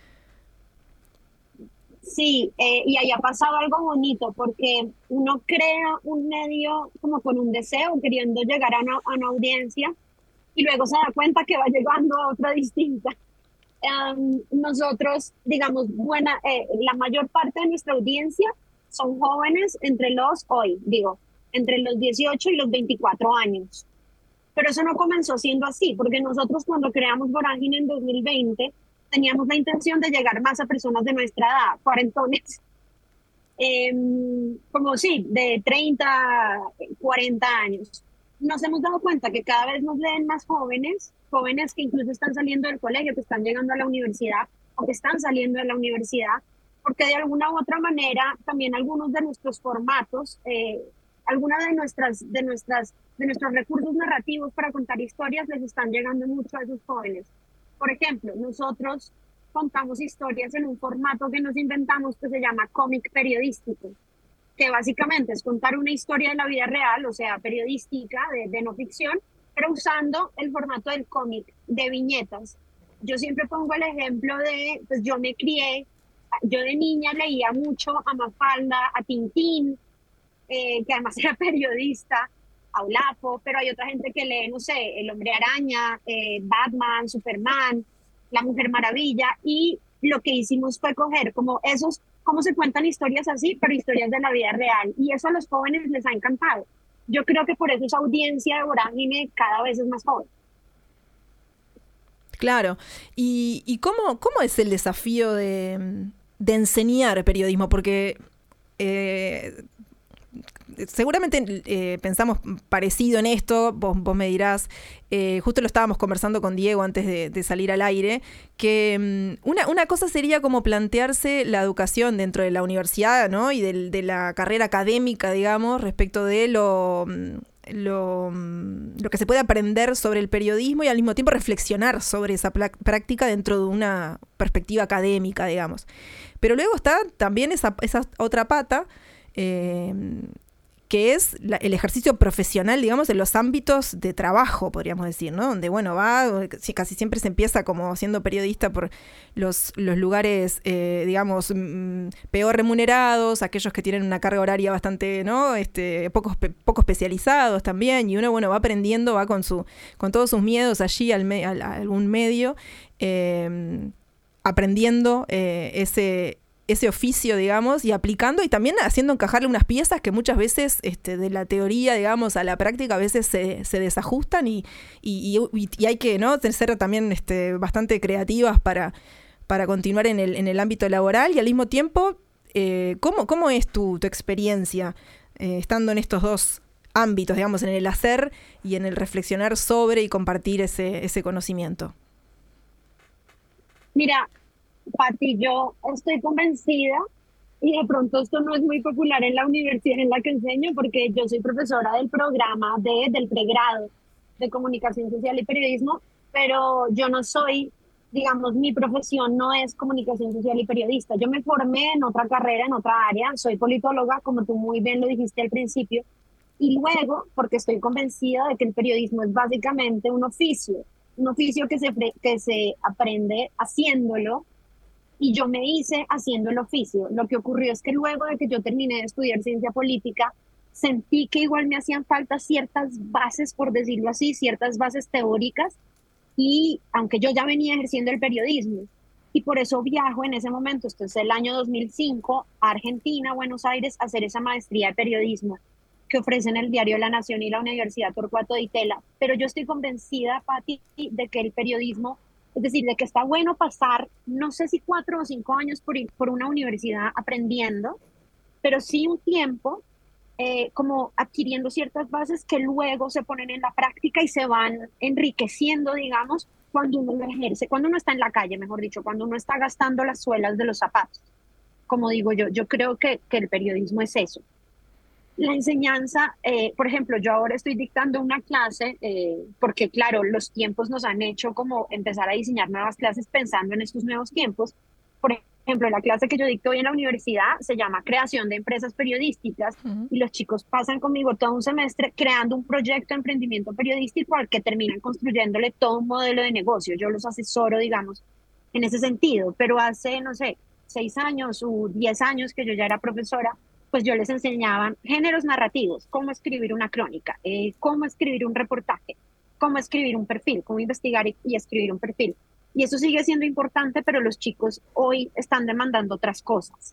Sí, eh, y ahí ha pasado algo bonito, porque uno crea un medio como con un deseo, queriendo llegar a una, a una audiencia, y luego se da cuenta que va llegando a otra distinta. Um, nosotros, digamos, buena, eh, la mayor parte de nuestra audiencia son jóvenes entre los, hoy, digo, entre los dieciocho y los veinticuatro años. Pero eso no comenzó siendo así, porque nosotros cuando creamos Vorágine en dos mil veinte, teníamos la intención de llegar más a personas de nuestra edad, cuarentones, eh, como sí, de treinta, cuarenta años. Nos hemos dado cuenta que cada vez nos leen más jóvenes, jóvenes que incluso están saliendo del colegio, que están llegando a la universidad o que están saliendo de la universidad, porque de alguna u otra manera también algunos de nuestros formatos, eh, algunas de nuestras, de nuestras, de nuestros recursos narrativos para contar historias les están llegando mucho a esos jóvenes. Por ejemplo, nosotros contamos historias en un formato que nos inventamos que se llama cómic periodístico, que básicamente es contar una historia de la vida real, o sea, periodística, de, de no ficción, pero usando el formato del cómic, de viñetas. Yo siempre pongo el ejemplo de, pues yo me crié, yo de niña leía mucho a Mafalda, a Tintín, eh, que además era periodista, a Olafo, pero hay otra gente que lee, no sé, El Hombre Araña, eh, Batman, Superman, La Mujer Maravilla, y lo que hicimos fue coger como esos, cómo se cuentan historias así, pero historias de la vida real, y eso a los jóvenes les ha encantado. Yo creo que por eso esa audiencia de Vorágine cada vez es más joven. Claro. ¿Y, y cómo, cómo es el desafío de, de enseñar periodismo? Porque eh, seguramente eh, pensamos parecido en esto, vos, vos me dirás, eh, justo lo estábamos conversando con Diego antes de, de salir al aire, que um, una, una cosa sería como plantearse la educación dentro de la universidad, ¿no? Y de, de la carrera académica, digamos, respecto de lo... Lo, lo que se puede aprender sobre el periodismo y al mismo tiempo reflexionar sobre esa práctica dentro de una perspectiva académica, digamos. Pero luego está también esa, esa otra pata, eh, que es la, el ejercicio profesional, digamos, en los ámbitos de trabajo, podríamos decir, ¿no? Donde, bueno, va, casi siempre se empieza como siendo periodista por los, los lugares, eh, digamos, m- peor remunerados, aquellos que tienen una carga horaria bastante, ¿no? Este, poco, poco especializados también, y uno, bueno, va aprendiendo, va con su, con todos sus miedos allí al me- a, a algún medio, eh, aprendiendo eh, ese... ese oficio, digamos, y aplicando y también haciendo encajarle unas piezas que muchas veces este, de la teoría, digamos, a la práctica a veces se, se desajustan y, y, y, y hay que, ¿no?, ser también este, bastante creativas para, para continuar en el, en el ámbito laboral y al mismo tiempo, eh, ¿cómo, cómo es tu, tu experiencia eh, estando en estos dos ámbitos, digamos, en el hacer y en el reflexionar sobre y compartir ese, ese conocimiento? Mira, Pati, yo estoy convencida, y de pronto esto no es muy popular en la universidad en la que enseño, porque yo soy profesora del programa de, del pregrado de Comunicación Social y Periodismo, pero yo no soy, digamos, mi profesión no es Comunicación Social y Periodista. Yo me formé en otra carrera, en otra área, soy politóloga, como tú muy bien lo dijiste al principio, y luego, porque estoy convencida de que el periodismo es básicamente un oficio, un oficio que se, que se aprende haciéndolo. Y yo me hice haciendo el oficio. Lo que ocurrió es que luego de que yo terminé de estudiar ciencia política, sentí que igual me hacían falta ciertas bases, por decirlo así, ciertas bases teóricas, y aunque yo ya venía ejerciendo el periodismo, y por eso viajo en ese momento, esto es el año dos mil cinco, a Argentina, Buenos Aires, a hacer esa maestría de periodismo que ofrecen el diario La Nación y la Universidad Torcuato Di Tella. Pero yo estoy convencida, Pati, de que el periodismo, es decir, de que está bueno pasar, no sé si cuatro o cinco años por, por una universidad aprendiendo, pero sí un tiempo eh, como adquiriendo ciertas bases que luego se ponen en la práctica y se van enriqueciendo, digamos, cuando uno lo ejerce, cuando uno está en la calle, mejor dicho, cuando uno está gastando las suelas de los zapatos. Como digo yo, yo creo que, que el periodismo es eso. La enseñanza, eh, por ejemplo, yo ahora estoy dictando una clase, eh, porque claro, los tiempos nos han hecho como empezar a diseñar nuevas clases pensando en estos nuevos tiempos. Por ejemplo, la clase que yo dicto hoy en la universidad se llama Creación de Empresas Periodísticas, uh-huh. y los chicos pasan conmigo todo un semestre creando un proyecto de emprendimiento periodístico al que terminan construyéndole todo un modelo de negocio. Yo los asesoro, digamos, en ese sentido, pero hace, no sé, seis años o diez años que yo ya era profesora, pues yo les enseñaba géneros narrativos, cómo escribir una crónica, eh, cómo escribir un reportaje, cómo escribir un perfil, cómo investigar y, y escribir un perfil. Y eso sigue siendo importante, pero los chicos hoy están demandando otras cosas.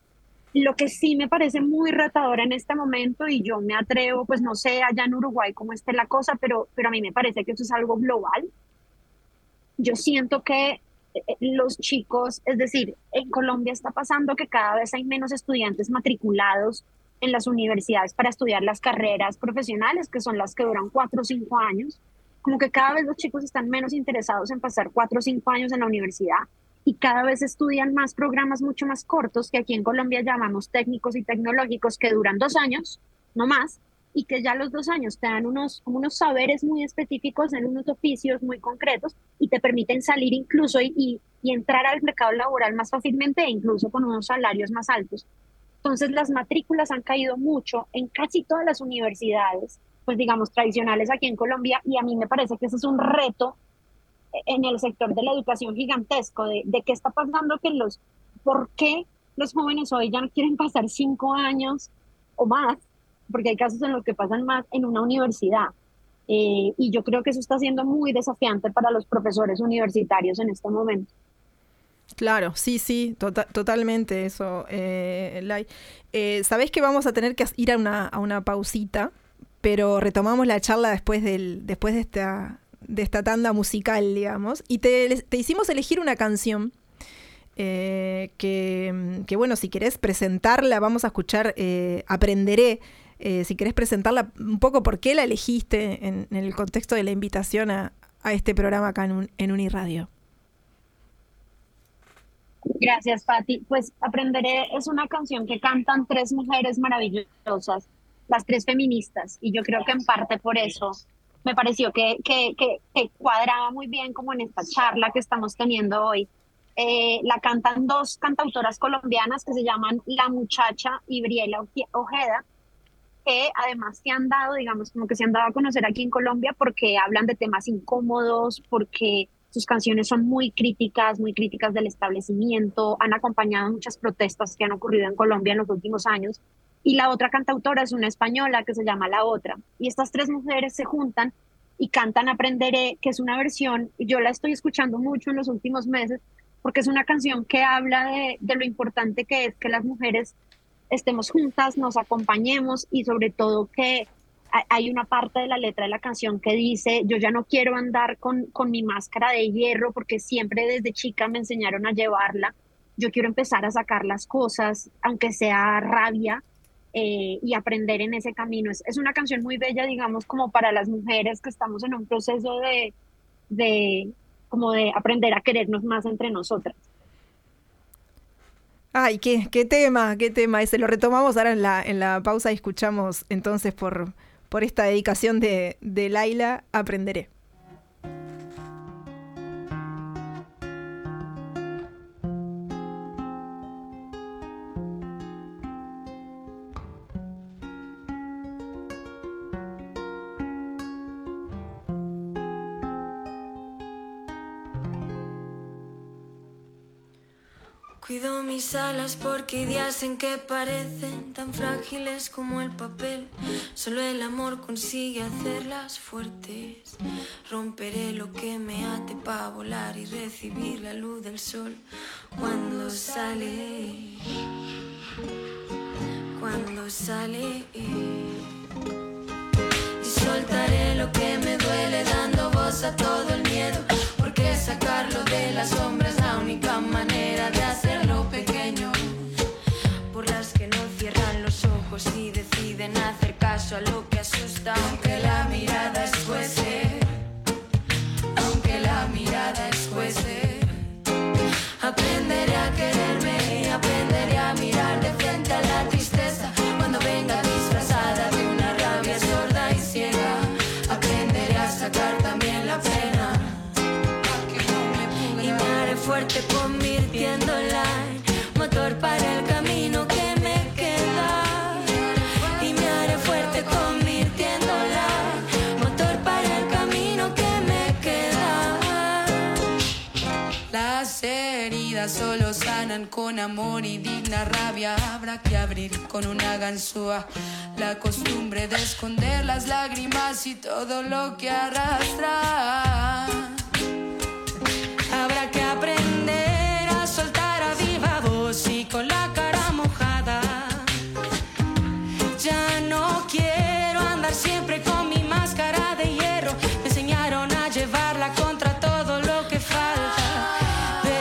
Lo que sí me parece muy retador en este momento, y yo me atrevo, pues no sé allá en Uruguay cómo esté la cosa, pero, pero a mí me parece que eso es algo global. Yo siento que eh, los chicos, es decir, en Colombia está pasando que cada vez hay menos estudiantes matriculados en las universidades para estudiar las carreras profesionales, que son las que duran cuatro o cinco años. Como que cada vez los chicos están menos interesados en pasar cuatro o cinco años en la universidad y cada vez estudian más programas mucho más cortos que aquí en Colombia llamamos técnicos y tecnológicos, que duran dos años, no más, y que ya a los dos años te dan unos, unos saberes muy específicos en unos oficios muy concretos y te permiten salir incluso y, y, y entrar al mercado laboral más fácilmente e incluso con unos salarios más altos. Entonces las matrículas han caído mucho en casi todas las universidades, pues digamos tradicionales aquí en Colombia, y a mí me parece que ese es un reto en el sector de la educación gigantesco, de, de qué está pasando, que los, por qué los jóvenes hoy ya no quieren pasar cinco años o más, porque hay casos en los que pasan más en una universidad. Eh, y yo creo que eso está siendo muy desafiante para los profesores universitarios en este momento. Claro, sí, sí, tota- totalmente eso, eh, Lai. Eh, Sabés que vamos a tener que ir a una, a una pausita, pero retomamos la charla después, del, después de esta... de esta tanda musical, digamos, y te, te hicimos elegir una canción eh, que, que, bueno, si querés presentarla, vamos a escuchar eh, Aprenderé, eh, si querés presentarla un poco, por qué la elegiste en, en el contexto de la invitación a, a este programa acá en, un, en Uniradio. Gracias, Pati. Pues Aprenderé es una canción que cantan tres mujeres maravillosas, las tres feministas, y yo creo que en parte por eso me pareció que, que, que, que cuadraba muy bien como en esta charla que estamos teniendo hoy. Eh, la cantan dos cantautoras colombianas que se llaman La Muchacha y Briela Ojeda, que además se han dado, digamos, como que se han dado a conocer aquí en Colombia porque hablan de temas incómodos, porque sus canciones son muy críticas, muy críticas del establecimiento, han acompañado muchas protestas que han ocurrido en Colombia en los últimos años. Y la otra cantautora es una española que se llama La Otra. Y estas tres mujeres se juntan y cantan Aprenderé, que es una versión, yo la estoy escuchando mucho en los últimos meses, porque es una canción que habla de, de lo importante que es que las mujeres estemos juntas, nos acompañemos y sobre todo que hay una parte de la letra de la canción que dice: yo ya no quiero andar con, con mi máscara de hierro porque siempre desde chica me enseñaron a llevarla. Yo quiero empezar a sacar las cosas, aunque sea rabia, Eh, y aprender en ese camino. Es, es una canción muy bella, digamos, como para las mujeres que estamos en un proceso de, de, como de aprender a querernos más entre nosotras. Ay, qué, qué tema, qué tema ese. Lo retomamos ahora en la, en la pausa y escuchamos entonces por, por esta dedicación de, de Laila, Aprenderé. Cuido mis alas porque hay días en que parecen tan frágiles como el papel. Solo el amor consigue hacerlas fuertes. Romperé lo que me ate para volar y recibir la luz del sol cuando sale. Cuando sale. Y soltaré lo que me duele dando voz a todo el miedo. Porque sacarlo de las sombras es la única manera de hacerlo pequeño. Por las que no cierran los ojos y deciden hacer caso a lo que asusta. Aunque la mirada escuece, aunque la mirada escuece. Aprenderé a quererme, aprenderé a mirar de frente a la tristeza. Cuando venga disfrazada de una rabia sorda y ciega. Aprenderé a sacar también la pena. Fuerte convirtiéndola en motor para el camino que me queda. Y me haré fuerte convirtiéndola en motor para el camino que me queda. Las heridas solo sanan con amor y digna rabia. Habrá que abrir con una ganzúa la costumbre de esconder las lágrimas y todo lo que arrastra. Habrá que aprender a soltar a viva voz y con la cara mojada. Ya no quiero andar siempre con mi máscara de hierro. Me enseñaron a llevarla contra todo lo que falta.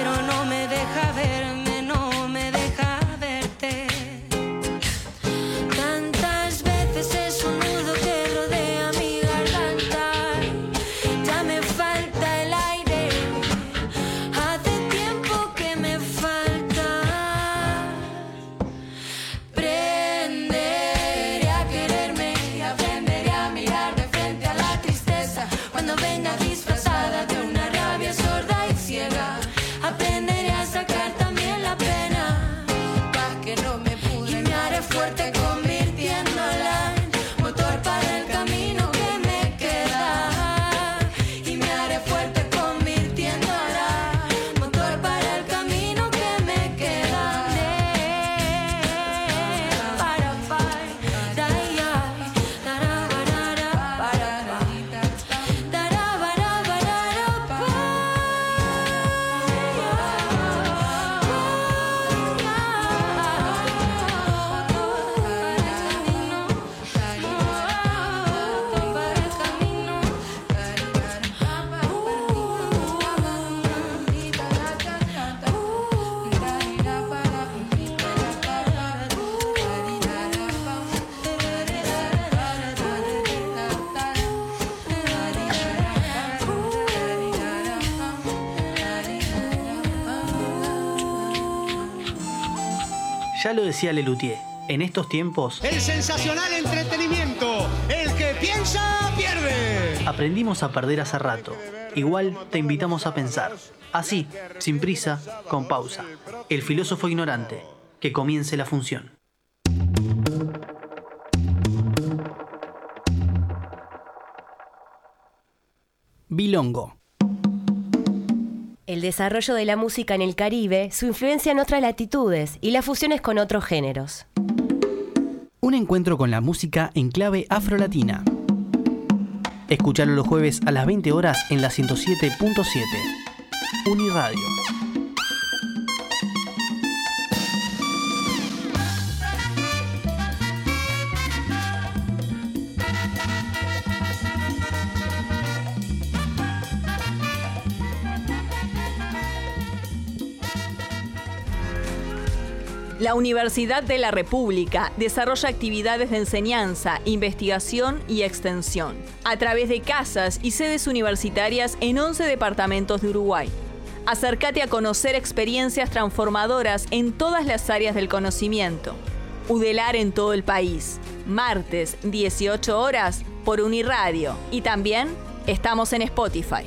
fuerte convirtiéndola en motor para el camino que me queda. Y me haré fuerte convirtiéndola en motor para el camino que me queda. Para, para, da, ya, da, para, da, para, da, da, para, para, para. Ya lo decía Lelutier, en estos tiempos El sensacional entretenimiento. El que piensa, pierde. aprendimos a perder hace rato. Igual te invitamos a pensar. Así, sin prisa, con pausa. El filósofo ignorante. Que comience la función. Bilongo. El desarrollo de la música en el Caribe, su influencia en otras latitudes y las fusiones con otros géneros. Un encuentro con la música en clave afrolatina. Escuchalo los jueves a las veinte horas en la ciento siete punto siete. Uniradio. La Universidad de la República desarrolla actividades de enseñanza, investigación y extensión a través de casas y sedes universitarias en once departamentos de Uruguay. Acércate a conocer experiencias transformadoras en todas las áreas del conocimiento. Udelar en todo el país. Martes, dieciocho horas, por Uniradio. Y también estamos en Spotify.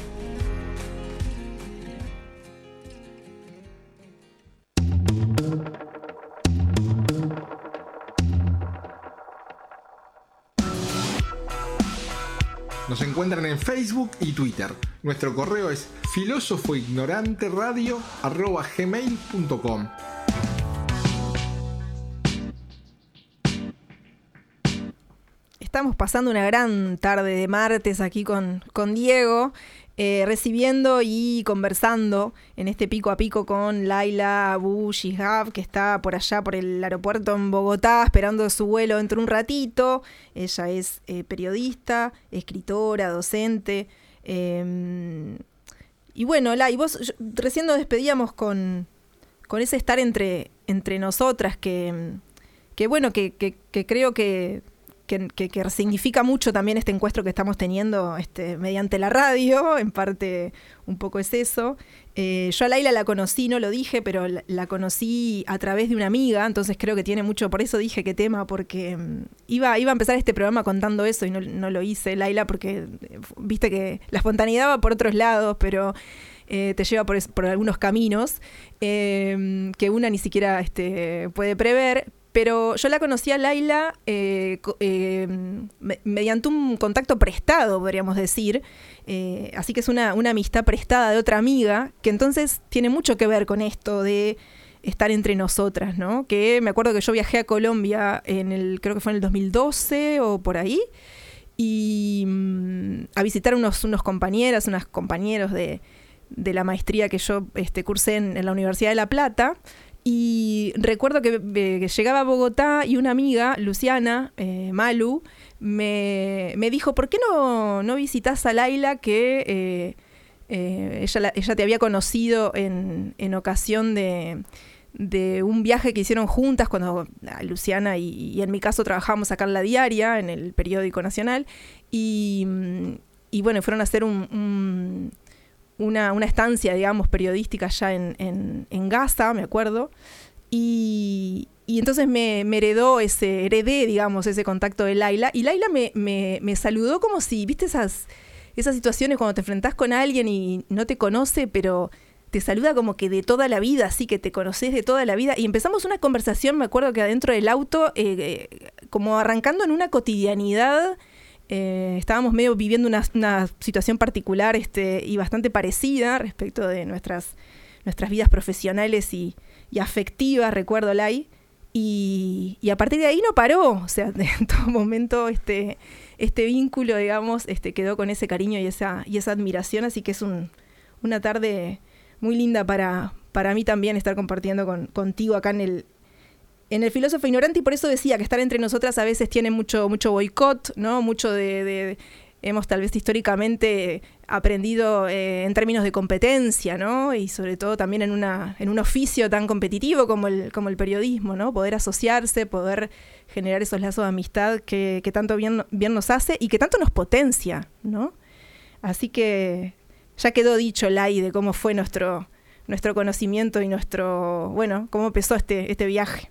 Nos encuentran en Facebook y Twitter. Nuestro correo es filósofoignoranteradio arroba gmail punto com. Estamos pasando una gran tarde de martes aquí con, con Diego, eh, recibiendo y conversando en este pico a pico con Laila Abu Shihab, que está por allá por el aeropuerto en Bogotá esperando su vuelo dentro de un ratito. Ella es eh, periodista, escritora, docente. Eh, y bueno, Lai, vos yo, recién nos despedíamos con, con ese estar entre, entre nosotras que, que bueno, que, que, que creo que... Que, que, que significa mucho también este encuentro que estamos teniendo este, mediante la radio, en parte un poco es eso. Eh, yo a Laila la conocí, no lo dije, pero la, la conocí a través de una amiga, entonces creo que tiene mucho, por eso dije qué tema, porque um, iba, iba a empezar este programa contando eso y no, no lo hice, Laila, porque eh, viste que la espontaneidad va por otros lados, pero eh, te lleva por, por algunos caminos eh, que una ni siquiera este, puede prever. Pero yo la conocí a Laila eh, eh, me, mediante un contacto prestado, podríamos decir. Eh, así que es una, una amistad prestada de otra amiga, que entonces tiene mucho que ver con esto de estar entre nosotras, ¿no? Que me acuerdo que yo viajé a Colombia, en el creo que fue en el dos mil doce o por ahí, y mm, a visitar unos, unos compañeras, unos compañeros de, de la maestría que yo este, cursé en, en la Universidad de La Plata. Y recuerdo que, eh, que llegaba a Bogotá y una amiga, Luciana, eh, Malu, me, me dijo, ¿por qué no, no visitas a Laila que eh, eh, ella, la, ella te había conocido en, en ocasión de, de un viaje que hicieron juntas cuando Luciana y, y en mi caso trabajábamos acá en La Diaria, en el periódico nacional, y, y bueno, fueron a hacer un... un Una, una estancia, digamos, periodística allá en, en, en Gaza, me acuerdo, y, y entonces me, me heredó ese, heredé, digamos, ese contacto de Laila, y Laila me, me, me saludó como si, viste esas, esas situaciones cuando te enfrentás con alguien y no te conoce, pero te saluda como que de toda la vida, así que te conoces de toda la vida. Y empezamos una conversación, me acuerdo que adentro del auto, eh, eh, como arrancando en una cotidianidad, eh, estábamos medio viviendo una, una situación particular este, y bastante parecida respecto de nuestras, nuestras vidas profesionales y, y afectivas, recuerdo, Lai. Y, y a partir de ahí no paró, o sea, en todo momento este, este vínculo, digamos, este, quedó con ese cariño y esa, y esa admiración, así que es un, una tarde muy linda para, para mí también estar compartiendo con, contigo acá en el, en el Filósofo Ignorante, y por eso decía que estar entre nosotras a veces tiene mucho, mucho boicot, ¿no? Mucho de, de, de hemos tal vez históricamente aprendido eh, en términos de competencia, ¿no? Y sobre todo también en una en un oficio tan competitivo como el como el periodismo, ¿no? Poder asociarse, poder generar esos lazos de amistad que, que tanto bien, bien nos hace y que tanto nos potencia, ¿no? Así que ya quedó dicho, Lai, de cómo fue nuestro nuestro conocimiento y nuestro, bueno, cómo empezó este este viaje.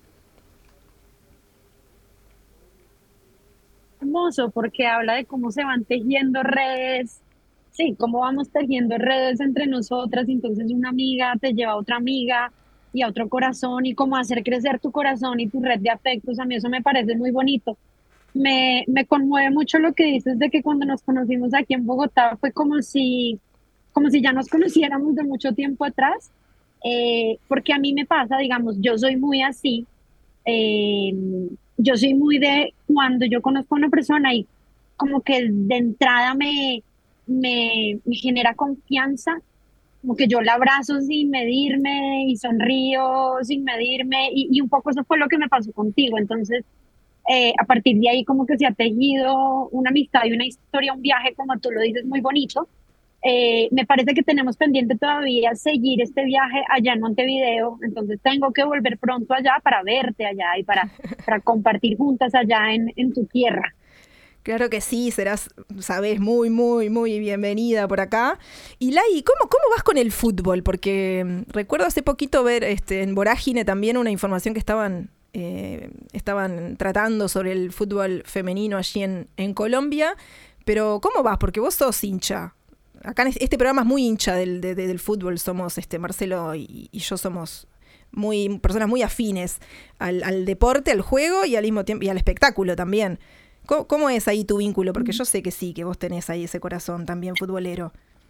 Hermoso, porque habla de cómo se van tejiendo redes, sí, cómo vamos tejiendo redes entre nosotras, entonces una amiga te lleva a otra amiga y a otro corazón, y cómo hacer crecer tu corazón y tu red de afectos. A mí eso me parece muy bonito. Me, me conmueve mucho lo que dices de que cuando nos conocimos aquí en Bogotá fue como si, como si ya nos conociéramos de mucho tiempo atrás, eh, porque a mí me pasa, digamos, yo soy muy así, eh, yo soy muy de cuando yo conozco a una persona y como que de entrada me, me, me genera confianza, como que yo la abrazo sin medirme y sonrío sin medirme, y, y un poco eso fue lo que me pasó contigo. Entonces, eh, a partir de ahí como que se ha tejido una amistad y una historia, un viaje, como tú lo dices, muy bonito. Eh, me parece que tenemos pendiente todavía seguir este viaje allá en Montevideo, entonces tengo que volver pronto allá para verte allá y para, para compartir juntas allá en, en tu tierra. Claro que sí, serás, sabes, muy, muy, muy bienvenida por acá. Y Lai, ¿cómo, cómo vas con el fútbol? Porque recuerdo hace poquito ver este, en Vorágine también una información que estaban, eh, estaban tratando sobre el fútbol femenino allí en, en Colombia, pero ¿cómo vas? Porque vos sos hincha. Acá en este programa es muy hincha del, de, de, del fútbol, somos este Marcelo y, y yo somos muy personas muy afines al, al deporte, al juego y al mismo tiempo y al espectáculo también. ¿Cómo, ¿Cómo es ahí tu vínculo? Porque yo sé que sí, que vos tenés ahí ese corazón también futbolero.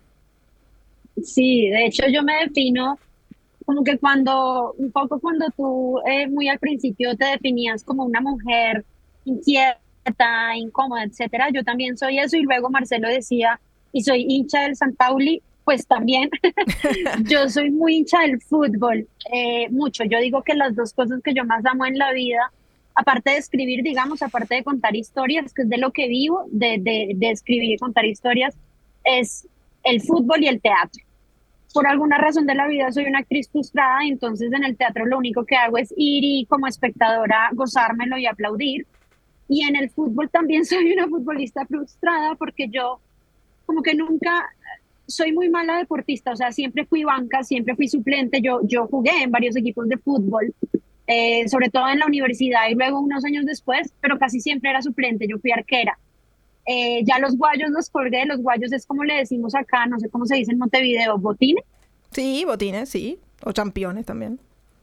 Sí, de hecho yo me defino como que cuando, un poco cuando tú eh, muy al principio te definías como una mujer inquieta, incómoda, etcétera, yo también soy eso, y luego Marcelo decía, y soy hincha del San Pauli, pues también yo soy muy hincha del fútbol, eh, mucho. Yo digo que las dos cosas que yo más amo en la vida, aparte de escribir, digamos, aparte de contar historias, que es de lo que vivo, de, de, de escribir y contar historias, es el fútbol y el teatro. Por alguna razón de la vida soy una actriz frustrada, y entonces en el teatro lo único que hago es ir y como espectadora gozármelo y aplaudir. Y en el fútbol también soy una futbolista frustrada porque yo como que nunca soy muy mala deportista, o sea, siempre fui banca, siempre fui suplente. Yo, yo jugué en varios equipos de fútbol, eh, sobre todo en la universidad y luego unos años después, pero casi siempre era suplente, yo fui arquera. Eh, ya los guayos los colgué, los guayos es como le decimos acá, no sé cómo se dice en Montevideo, ¿botines? Sí, botines, sí, o championes también.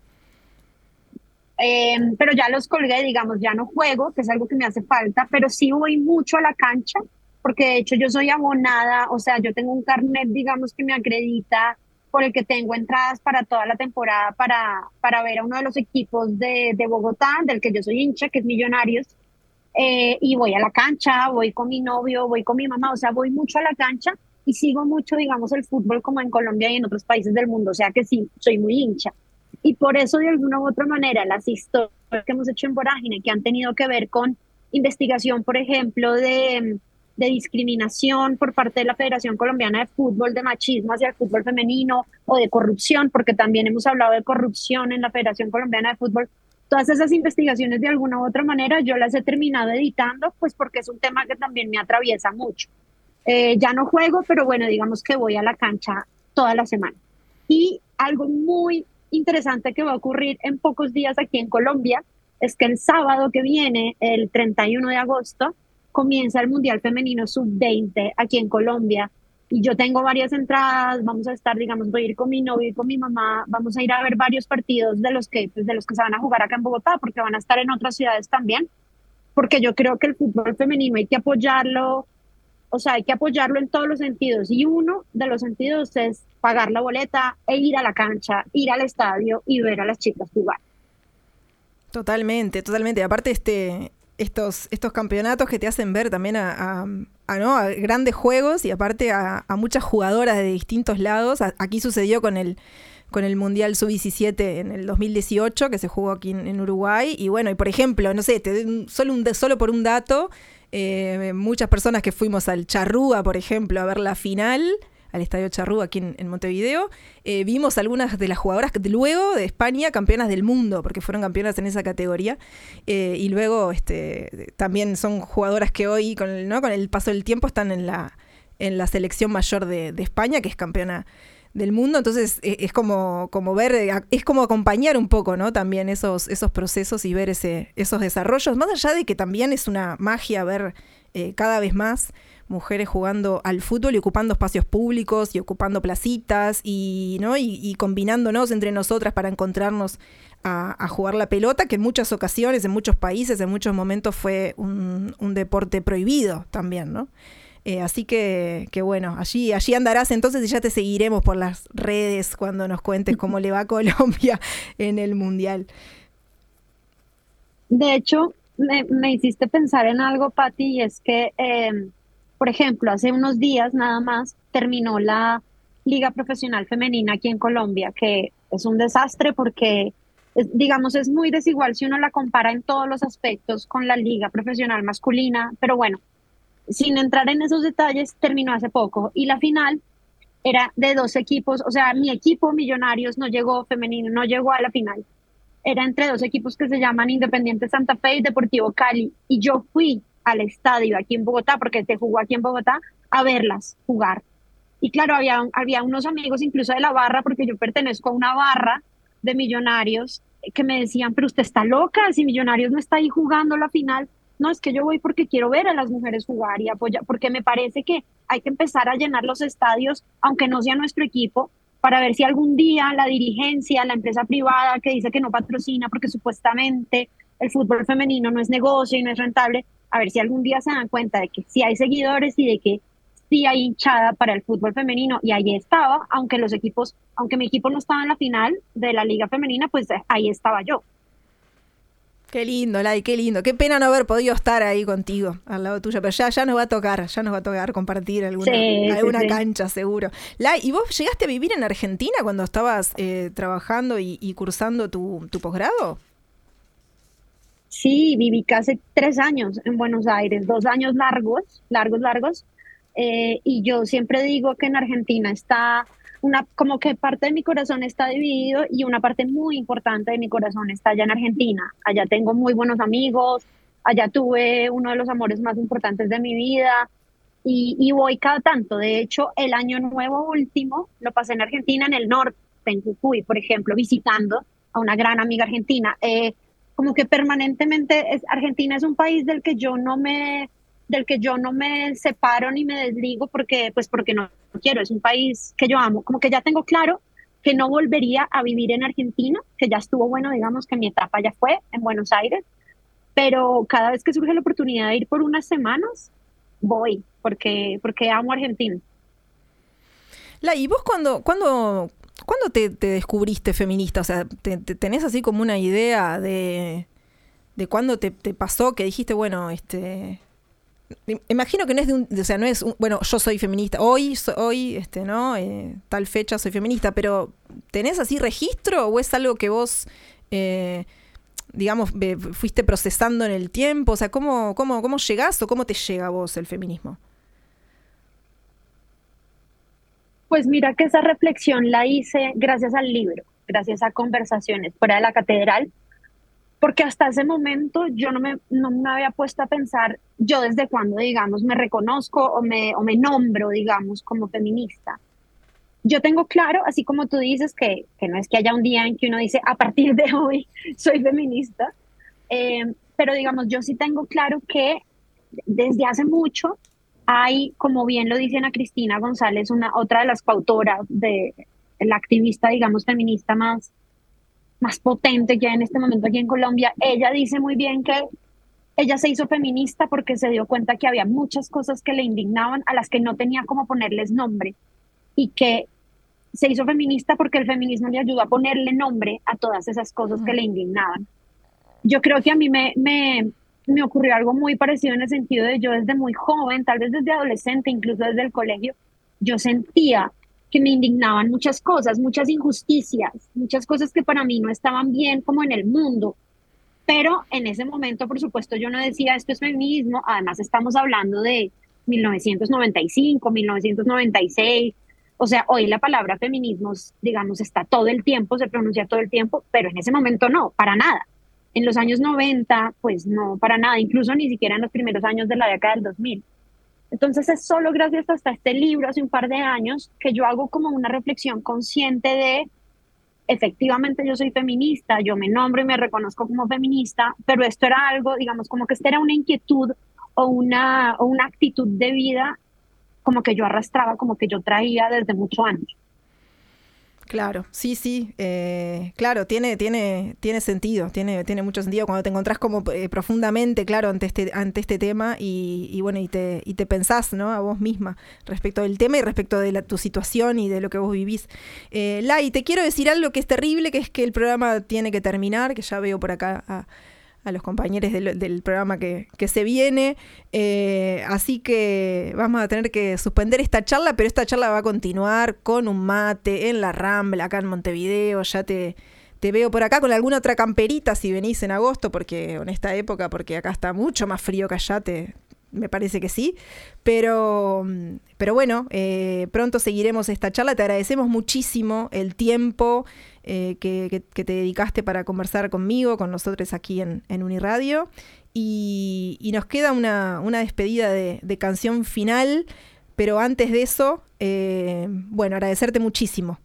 Eh, pero ya los colgué, digamos, ya no juego, que es algo que me hace falta, pero sí voy mucho a la cancha, porque de hecho yo soy abonada, o sea, yo tengo un carnet, digamos, que me acredita, por el que tengo entradas para toda la temporada para, para ver a uno de los equipos de, de Bogotá, del que yo soy hincha, que es Millonarios, eh, y voy a la cancha, voy con mi novio, voy con mi mamá, o sea, voy mucho a la cancha y sigo mucho, digamos, el fútbol como en Colombia y en otros países del mundo, o sea que sí, soy muy hincha. Y por eso, de alguna u otra manera, las historias que hemos hecho en Vorágine, que han tenido que ver con investigación, por ejemplo, de... de discriminación por parte de la Federación Colombiana de Fútbol, de machismo hacia el fútbol femenino, o de corrupción, porque también hemos hablado de corrupción en la Federación Colombiana de Fútbol. Todas esas investigaciones, de alguna u otra manera, yo las he terminado editando, pues porque es un tema que también me atraviesa mucho. Eh, ya no juego, pero bueno, digamos que voy a la cancha toda la semana. Y algo muy interesante que va a ocurrir en pocos días aquí en Colombia es que el sábado que viene, el treinta y uno de agosto, comienza el Mundial Femenino sub veinte aquí en Colombia, y yo tengo varias entradas, vamos a estar, digamos, voy a ir con mi novio y con mi mamá, vamos a ir a ver varios partidos de los que, pues, de los que se van a jugar acá en Bogotá, porque van a estar en otras ciudades también, porque yo creo que el fútbol femenino hay que apoyarlo, o sea, hay que apoyarlo en todos los sentidos, y uno de los sentidos es pagar la boleta e ir a la cancha, ir al estadio y ver a las chicas jugar. Totalmente, totalmente. Aparte, este, estos, estos campeonatos que te hacen ver también a, a, a, ¿no? a grandes juegos y aparte a, a muchas jugadoras de distintos lados. A, aquí sucedió con el, con el Mundial sub diecisiete en el dos mil dieciocho, que se jugó aquí en, en Uruguay. Y bueno, y por ejemplo, no sé, te doy un, solo, un, solo por un dato, eh, muchas personas que fuimos al Charrúa, por ejemplo, a ver la final, al Estadio Charrúa aquí en, en Montevideo, eh, vimos algunas de las jugadoras que luego de España campeonas del mundo, porque fueron campeonas en esa categoría, eh, y luego este, también son jugadoras que hoy, con el, ¿no? con el paso del tiempo, están en la, en la selección mayor de, de España, que es campeona del mundo. Entonces eh, es como, como ver, es como acompañar un poco, ¿no? También esos, esos procesos y ver ese, esos desarrollos, más allá de que también es una magia ver eh, cada vez más mujeres jugando al fútbol y ocupando espacios públicos y ocupando placitas y, ¿no? y, y combinándonos entre nosotras para encontrarnos a, a jugar la pelota, que en muchas ocasiones, en muchos países, en muchos momentos fue un, un deporte prohibido también, ¿no? Eh, así que, que bueno, allí, allí andarás entonces y ya te seguiremos por las redes cuando nos cuentes cómo le va a Colombia en el Mundial. De hecho, me, me hiciste pensar en algo, Pati, y es que, eh, por ejemplo, hace unos días nada más terminó la Liga Profesional Femenina aquí en Colombia, que es un desastre porque, es, digamos, es muy desigual si uno la compara en todos los aspectos con la Liga Profesional Masculina, pero bueno, sin entrar en esos detalles, terminó hace poco y la final era de dos equipos, o sea, mi equipo Millonarios no llegó femenino, no llegó a la final. Era entre dos equipos que se llaman Independiente Santa Fe y Deportivo Cali, y yo fui al estadio aquí en Bogotá, porque se jugó aquí en Bogotá, a verlas jugar. Y claro, había, había unos amigos incluso de la barra, porque yo pertenezco a una barra de Millonarios, que me decían, pero usted está loca, si Millonarios no está ahí jugando la final. No, es que yo voy porque quiero ver a las mujeres jugar y apoyar, porque me parece que hay que empezar a llenar los estadios, aunque no sea nuestro equipo, para ver si algún día la dirigencia, la empresa privada que dice que no patrocina porque supuestamente el fútbol femenino no es negocio y no es rentable, a ver si algún día se dan cuenta de que sí hay seguidores y de que sí hay hinchada para el fútbol femenino. Y ahí estaba, aunque los equipos, aunque mi equipo no estaba en la final de la Liga Femenina, pues ahí estaba yo. Qué lindo, Lai, qué lindo. Qué pena no haber podido estar ahí contigo, al lado tuyo, pero ya, ya nos va a tocar, ya nos va a tocar compartir alguna, sí, alguna sí, sí. cancha, seguro. Lai, ¿y vos llegaste a vivir en Argentina cuando estabas eh, trabajando y, y cursando tu, tu posgrado? Sí, viví casi tres años en Buenos Aires, dos años largos, largos, largos. Eh, y yo siempre digo que en Argentina está una, como que parte de mi corazón está dividido y una parte muy importante de mi corazón está allá en Argentina. Allá tengo muy buenos amigos, allá tuve uno de los amores más importantes de mi vida y, y voy cada tanto. De hecho, el año nuevo último lo pasé en Argentina, en el norte, en Jujuy, por ejemplo, visitando a una gran amiga argentina. Eh, como que permanentemente es, Argentina es un país del que yo no me del que yo no me separo ni me desligo porque pues porque no quiero, es un país que yo amo, como que ya tengo claro que no volvería a vivir en Argentina, que ya estuvo bueno, digamos que mi etapa ya fue en Buenos Aires, pero cada vez que surge la oportunidad de ir por unas semanas, voy, porque, porque amo Argentina. La, ¿y vos cuándo, cuándo, cuándo te, te descubriste feminista? O sea, te, te ¿tenés así como una idea de, de cuándo te, te pasó que dijiste, bueno, este... Imagino que no es de un, o sea, no es un, bueno, yo soy feminista, hoy, so, hoy, este, ¿no? Eh, tal fecha soy feminista, pero ¿tenés así registro o es algo que vos, eh, digamos, fuiste procesando en el tiempo? O sea, ¿cómo, cómo, cómo llegás o cómo te llega a vos el feminismo? Pues mira que esa reflexión la hice gracias al libro, gracias a conversaciones fuera de la catedral, porque hasta ese momento yo no me, no me había puesto a pensar yo desde cuándo, digamos, me reconozco o me, o me nombro, digamos, como feminista. Yo tengo claro, así como tú dices, que, que no es que haya un día en que uno dice, a partir de hoy soy feminista, eh, pero digamos, yo sí tengo claro que desde hace mucho hay, como bien lo dice Ana Cristina González, una, otra de las coautoras de la activista, digamos, feminista más, más potente que hay en este momento aquí en Colombia, ella dice muy bien que ella se hizo feminista porque se dio cuenta que había muchas cosas que le indignaban a las que no tenía cómo ponerles nombre, y que se hizo feminista porque el feminismo le ayudó a ponerle nombre a todas esas cosas que le indignaban. Yo creo que a mí me, me, me ocurrió algo muy parecido en el sentido de yo desde muy joven, tal vez desde adolescente, incluso desde el colegio, yo sentía que me indignaban muchas cosas, muchas injusticias, muchas cosas que para mí no estaban bien como en el mundo. Pero en ese momento, por supuesto, yo no decía esto es feminismo. Además, estamos hablando de mil novecientos noventa y cinco, mil novecientos noventa y seis. O sea, hoy la palabra feminismo, digamos, está todo el tiempo, se pronuncia todo el tiempo, pero en ese momento no, para nada. En los años noventa, pues no, para nada, incluso ni siquiera en los primeros años de la década del dos mil. Entonces es solo gracias hasta este libro, hace un par de años, que yo hago como una reflexión consciente de, efectivamente yo soy feminista, yo me nombro y me reconozco como feminista, pero esto era algo, digamos, como que esta era una inquietud o una, o una actitud de vida como que yo arrastraba, como que yo traía desde muchos años. Claro, sí, sí, eh, claro, tiene, tiene, tiene sentido, tiene, tiene mucho sentido cuando te encontrás como eh, profundamente, claro, ante este, ante este tema y, y bueno, y te, y te pensás, ¿no?, a vos misma respecto del tema y respecto de la, tu situación y de lo que vos vivís. Eh, Lai, te quiero decir algo que es terrible, que es que el programa tiene que terminar, que ya veo por acá a, a los compañeros del, del programa que, que se viene, eh, así que vamos a tener que suspender esta charla, pero esta charla va a continuar con un mate en la Rambla, acá en Montevideo. Ya te, te veo por acá con alguna otra camperita si venís en agosto, porque en esta época, porque acá está mucho más frío que allá, te, me parece que sí, pero, pero bueno, eh, pronto seguiremos esta charla. Te agradecemos muchísimo el tiempo eh, que, que, que te dedicaste para conversar conmigo, con nosotros aquí en, en Uniradio, y, y nos queda una, una despedida de, de canción final, pero antes de eso, eh, bueno, agradecerte muchísimo.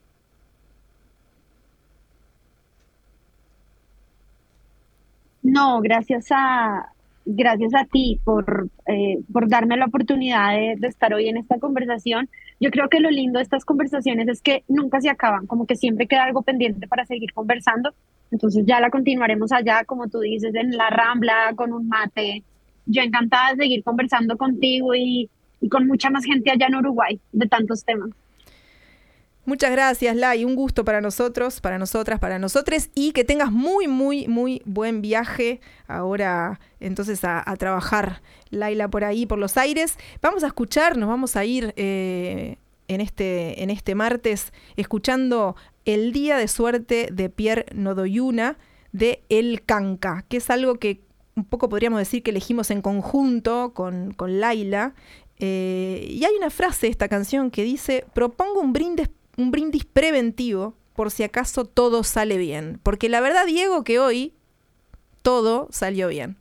No, gracias a... Gracias a ti por, eh, por darme la oportunidad de, de estar hoy en esta conversación. Yo creo que lo lindo de estas conversaciones es que nunca se acaban, como que siempre queda algo pendiente para seguir conversando. Entonces ya la continuaremos allá, como tú dices, en la Rambla, con un mate. Yo encantada de seguir conversando contigo y, y con mucha más gente allá en Uruguay de tantos temas. Muchas gracias, Lai. Un gusto para nosotros, para nosotras, para nosotres, y que tengas muy, muy, muy buen viaje ahora entonces a, a trabajar, Laila, por ahí, por los aires. Vamos a escuchar, nos vamos a ir eh, en, este, en este martes escuchando El Día de Suerte de Pierre Nodoyuna de El Canca, que es algo que un poco podríamos decir que elegimos en conjunto con, con Laila. Eh, y hay una frase de esta canción que dice: propongo un brindis un brindis preventivo por si acaso todo sale bien. Porque la verdad, Diego, que hoy todo salió bien.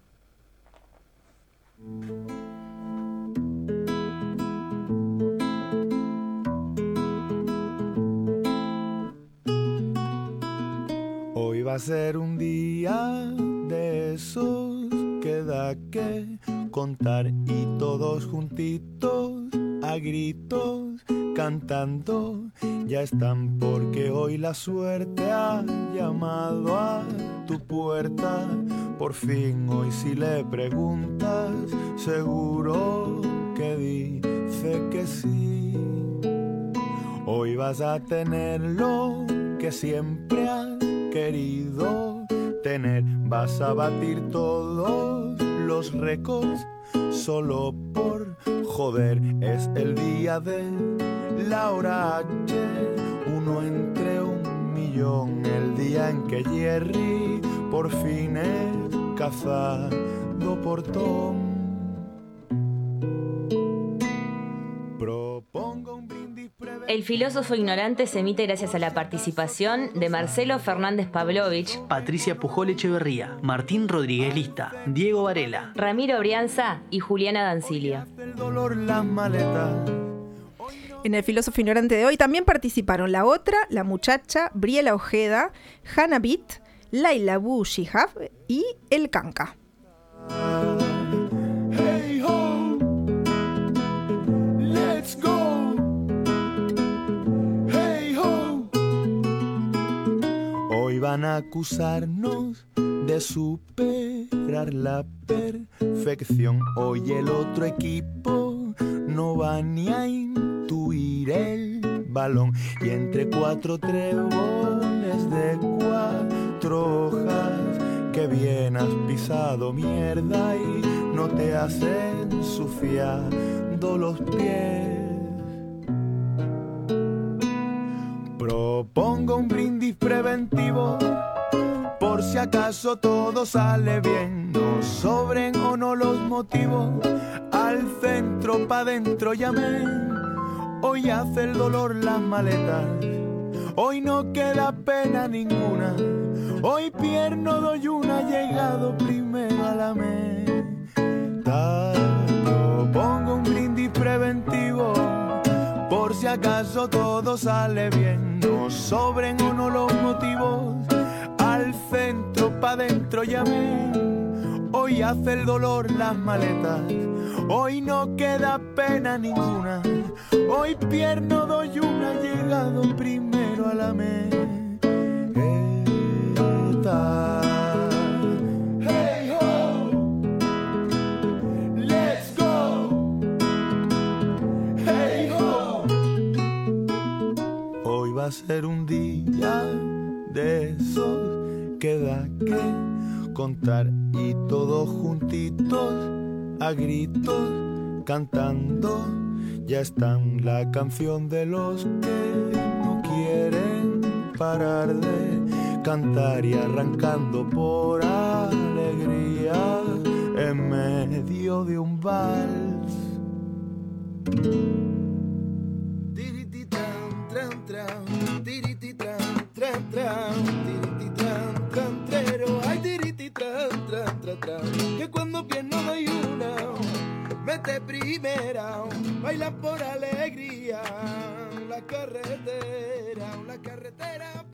Hoy va a ser un día de esos que da que contar, y todos juntitos a gritos cantando ya están, porque hoy la suerte ha llamado a tu puerta. Por fin hoy si le preguntas seguro que dice que sí. Hoy vas a tener lo que siempre has querido tener, vas a batir todos los récords solo por joder. Es el día de la hora H, uno entre un millón, el día en que Jerry por fin es cazado por Tom. Propongo un brindis preventivo. El filósofo ignorante se emite gracias a la participación de Marcelo Fernández Pavlovich, Patricia Pujol Echeverría, Martín Rodríguez Lista, Diego Varela, Ramiro Brianza y Juliana Dancilio. El dolor, las maletas. En el filósofo ignorante de hoy también participaron La Otra, La Muchacha, Briela Ojeda, Hannah Beat, Laila Bu Shihab y El Canca. Hey ho, van a acusarnos de superar la perfección. Hoy el otro equipo no va ni a intuir el balón. Y entre cuatro tréboles de cuatro hojas, que bien has pisado mierda y no te has ensuciado los pies. Propongo un brindis preventivo, por si acaso todo sale bien. No sobren o no los motivos, al centro pa' dentro llamé. Hoy hace el dolor las maletas, hoy no queda pena ninguna. Hoy pierno doy una, llegado primero a la meta. Propongo un brindis preventivo, por si acaso todo sale bien. No sobren o no los motivos, al centro pa' dentro llamé. Hoy hace el dolor las maletas, hoy no queda pena ninguna. Hoy pierno doy una, llegado primero a la meta. Hey ho, let's go. Hey ho. Hoy va a ser un día de esos que da que contar, y todos juntitos a gritos cantando. Ya están la canción de los que no quieren parar de cantar y arrancando por alegría en medio de un vals. Tirititran, tran, tran, tirititran, tran, tran, tirititran, tran, trero. Ay, tirititran, tran, tran, tran, que cuando pierno doy una, mete primera, baila por alegría, la carretera, la carretera.